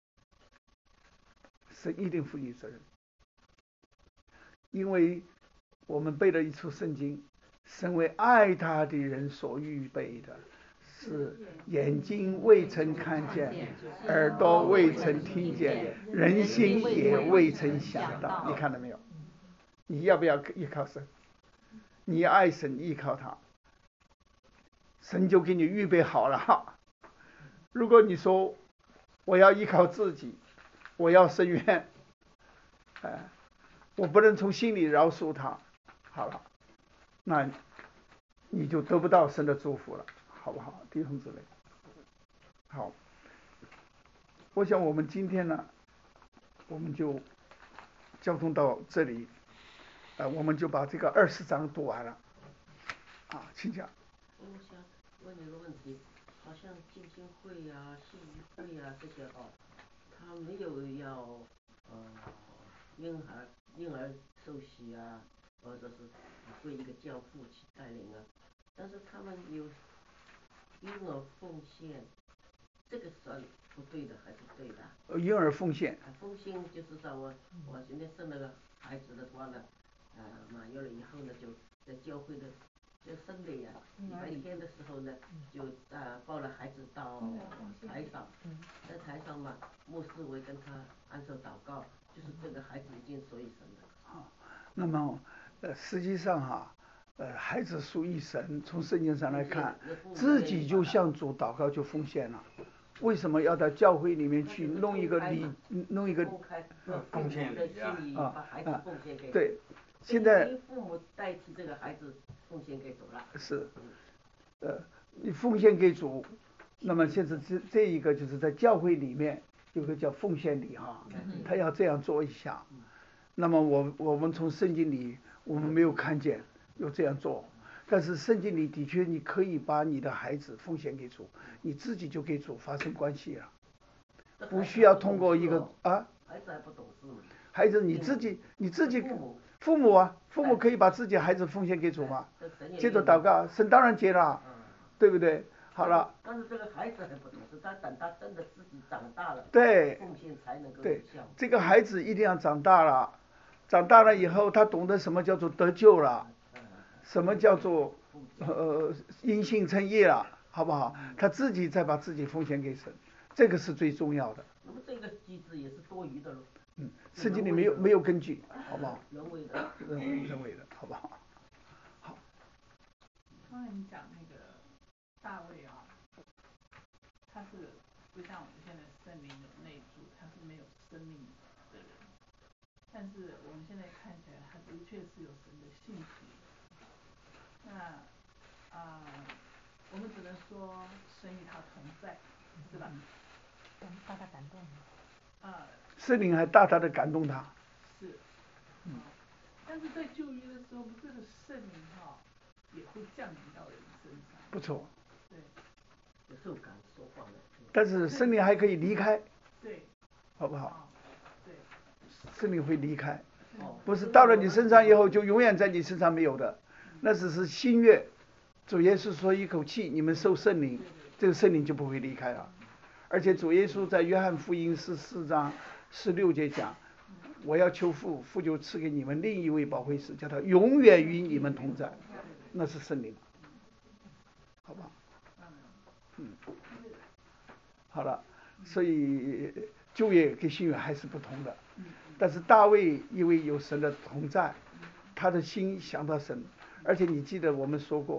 神一定负你责任。因为我们背了一处圣经，神为爱他的人所预备的，是眼睛未曾看见，耳朵未曾听见，人心也未曾想到。你看到没有？你要不要依靠神？你爱神，依靠他，神就给你预备好了。如果你说我要依靠自己，我要伸冤，哎，我不能从心里饶恕他，好了，那你就得不到神的祝福了，好不好，弟兄姊妹？好，我想我们今天呢，我们就交通到这里，呃，我们就把这个二十章读完了，啊，请讲。 我想问你个问题，好像浸信会啊、信义会啊这些哦，他没有要呃婴儿婴儿受洗啊，或者是为一个教父去带领啊，但是他们有婴儿奉献，这个算不对的还是对的？ 呃，婴儿奉献。 奉献就是说我我今天生了个孩子的话呢，呃，满月了以后呢，就在教会的就生的呀，礼拜天的时候呢，就呃抱了孩子到台上，在台上嘛，牧师会跟他按手祷告，就是这个孩子已经属于神了。 好，那么呃，实际上哈，呃，孩子属于神，从圣经上来看，自己就向主祷告就奉献了。为什么要到教会里面去弄一个礼，弄一个奉献礼啊啊？ 对， 对，现在父母代替这个孩子奉献给主了。 是，呃，你奉献给主，那么现在这这一个就是在教会里面有个叫奉献礼哈，他要这样做一下。那么我我们从圣经里我们没有看见有这样做。但是圣经里的确，你可以把你的孩子奉献给主，你自己就给主发生关系了，不需要通过一个啊。 孩子还不懂事嘛。 孩子你自己你自己父母啊，父母可以把自己孩子奉献给主嘛，接着祷告，神当然接了，对不对？好了。 但是这个孩子还不懂事，他等他真的自己长大了， 对， 奉献才能够对，这个孩子一定要长大了，长大了以后他懂得什么叫做得救了。什么叫做呃因信称义了，好不好？他自己再把自己奉献给神，这个是最重要的。 那么这个机制也是多余的喽。 嗯，圣经里没有没有根据，好不好？ 人为的。 人为人为的，好不好？好。 刚才你讲那个大卫啊，他是不像我们现在圣灵有内住，他是没有生命的人，但是我们现在看起来，他的确是有神的性情。那啊、呃，我们只能说神与他同在，是吧？ 嗯，大大感动。 啊。 圣灵还大大的感动他。 是。嗯。但是在旧约的时候，这个圣灵哈也会降临到人身上。 不错。 对。 有受感说话的。 但是圣灵还可以离开。 对。 好不好？ 对。 圣灵会离开，不是到了你身上以后就永远在你身上没有的。那只是新约，主耶稣说一口气，你们受圣灵，这个圣灵就不会离开了。而且主耶稣在约翰福音十四章十六节讲，我要求父，父就赐给你们另一位保惠师，叫他永远与你们同在，那是圣灵，好吧？嗯，好了，所以旧约跟新约还是不同的，但是大卫因为有神的同在，他的心想到神。而且你记得我们说过，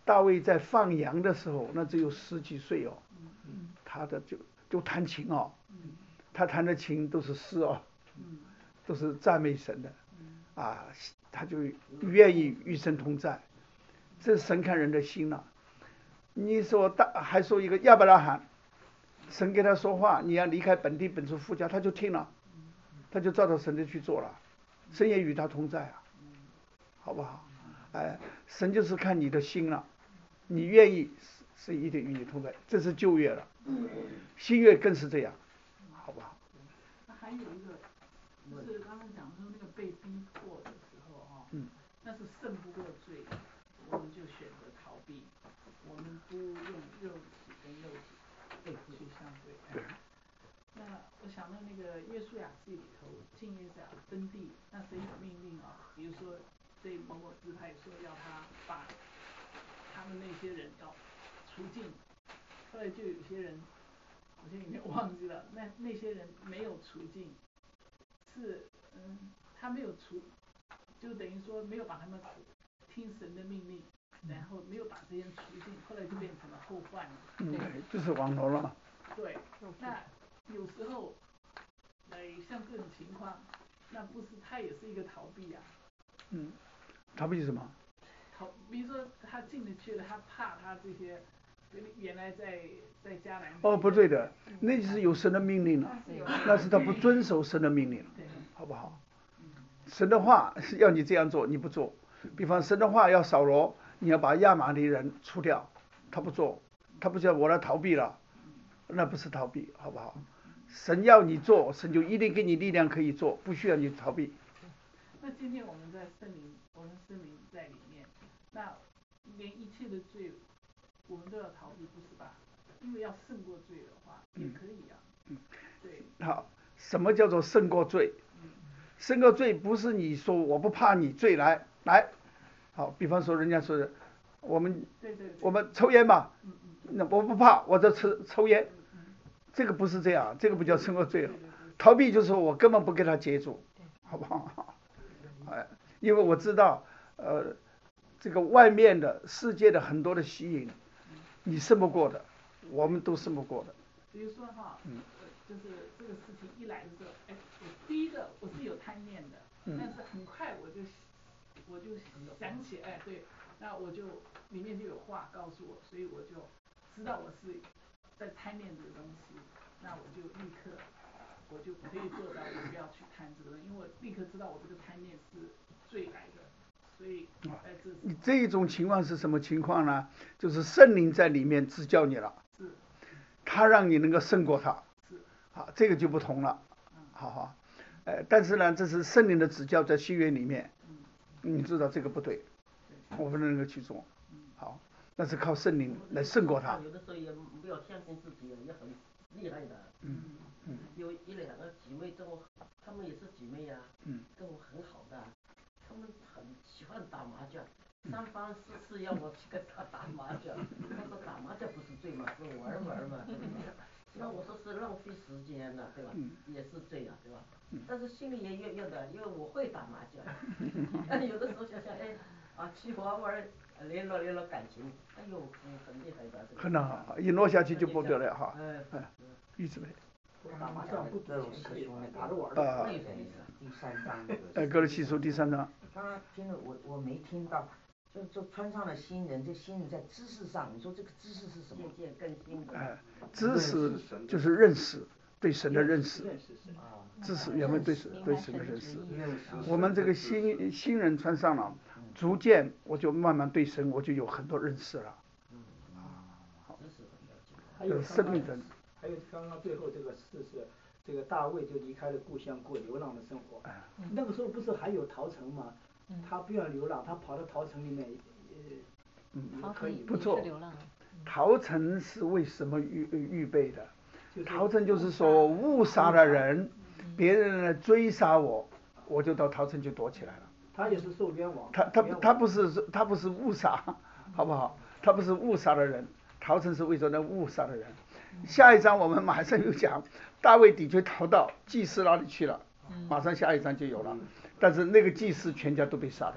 大卫在放羊的时候，那只有十几岁哦，他的就就弹琴哦，他弹的琴都是诗哦，都是赞美神的，啊，他就愿意与神同在，这是神看人的心了。你说大还说一个亚伯拉罕，神跟他说话，你要离开本地本族父家，他就听了，他就照着神的去做了，神也与他同在啊，好不好？哎，神就是看你的心了，你愿意，神一定与你同在，这是旧约了，新约更是这样，好不好？ 还有一个，就是刚刚讲说那个被逼迫的时候哈，嗯，那是胜不过罪，我们就选择逃避，我们不用肉体跟肉体去相对。对。那我想到那个约书亚记里头，进约书亚分地，那神有命令啊，比如说对某某支派说要他把他们那些人要除尽，后来就有些人。好像有点忘记了，那那些人没有除尽，是嗯，他没有除，就等于说没有把他们听神的命令，然后没有把这些人除尽，后来就变成了后患了。 嗯，就是亡国了。 对，那有时候，呃，像这种情况，那不是他也是一个逃避啊。 嗯，逃避什么？ 逃，比如说他进得去了，他怕他这些。原来在在迦南哦，不对的，那是有神的命令了，那是他不遵守神的命令了，好不好？神的话是要你这样做，你不做。比方神的话要扫罗，你要把亚玛力人除掉，他不做，他不叫我来逃避了，那不是逃避，好不好？神要你做，神就一定给你力量可以做，不需要你逃避。 那今天我们在圣灵，我们圣灵在里面，那连一切的罪。我们都要逃避，不是吧？因为要胜过罪的话，也可以啊。嗯，对。 好，什么叫做胜过罪？嗯、胜过罪不是你说我不怕你罪来来，好，比方说人家说的，我们对对对我们抽烟吧， 嗯嗯、 那我不怕，我在吃抽烟，嗯、这个不是这样，这个不叫胜过罪了。逃避就是说我根本不跟他接触，好不好？哎，因为我知道，呃，这个外面的世界的很多的吸引。你胜不过的，我们都胜不过的。 比如说哈，嗯、就是这个事情一来的时候，哎，我第一个我是有贪念的，嗯、但是很快我就我就想起，哎，对，那我就里面就有话告诉我，所以我就知道我是在贪念这个东西，那我就立刻我就可以做到我不要去贪这个东西，因为我立刻知道我这个贪念是罪来的。所以， 你这一种情况是什么情况呢？就是圣灵在里面指教你了，他让你能够胜过他，好，这个就不同了，好好，呃，但是呢，这是圣灵的指教在新约里面，你知道这个不对，我不能够去做，好，那是靠圣灵来胜过他。 有的时候也不要相信自己，也很厉害的。嗯嗯。有一两个姐妹跟我，她们也是姐妹呀，嗯，跟我很好的。他们很喜欢打麻将，三番四次要我去跟他打麻将。他说打麻将不是罪嘛，是玩玩嘛，对吧？那我说是浪费时间的，对吧？也是这样，对吧？但是心里也悦悦的，因为我会打麻将。但有的时候想想，哎，啊，去玩玩，联络联络感情，哎呦，很厉害的。 很好，一落下去就不得了哈。哎哎，一直没。 打麻将不这种习俗，打着玩的。 啊。 第三章那个。 哎，哥罗西书第三章。 他听了我我没听到，就就穿上了新人，这新人在知识上，你说这个知识是什么？ 渐渐更新的。 哎，知识就是认识，对神的认识。啊。知识原本对神对神的认识。我们这个新新人穿上了，逐渐我就慢慢对神我就有很多认识了。 好。 还有生命的。 还有刚刚最后这个事是，这个大卫就离开了故乡过流浪的生活。嗯、那个时候不是还有陶城吗？嗯、他不要流浪，他跑到陶城里面，呃， 嗯，可以不错。陶城是为什么预预备的？就是、陶城就是说误杀了人，嗯、别人来追杀我，我就到陶城就躲起来了。 他也是受冤枉。 他他他不是他不是误杀，好不好？他不是误杀了人，陶城是为什么误杀了人？下一章我们马上就讲，大卫的确逃到祭司那里去了，马上下一章就有了，但是那个祭司全家都被杀掉。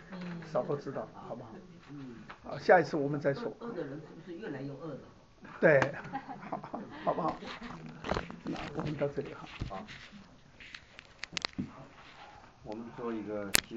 少都知道，好不好？ 嗯。 好，下一次我们再说。 恶的人是不是越来越恶了？ 对，好好，好不好？那我们到这里哈。 好。我们做一个结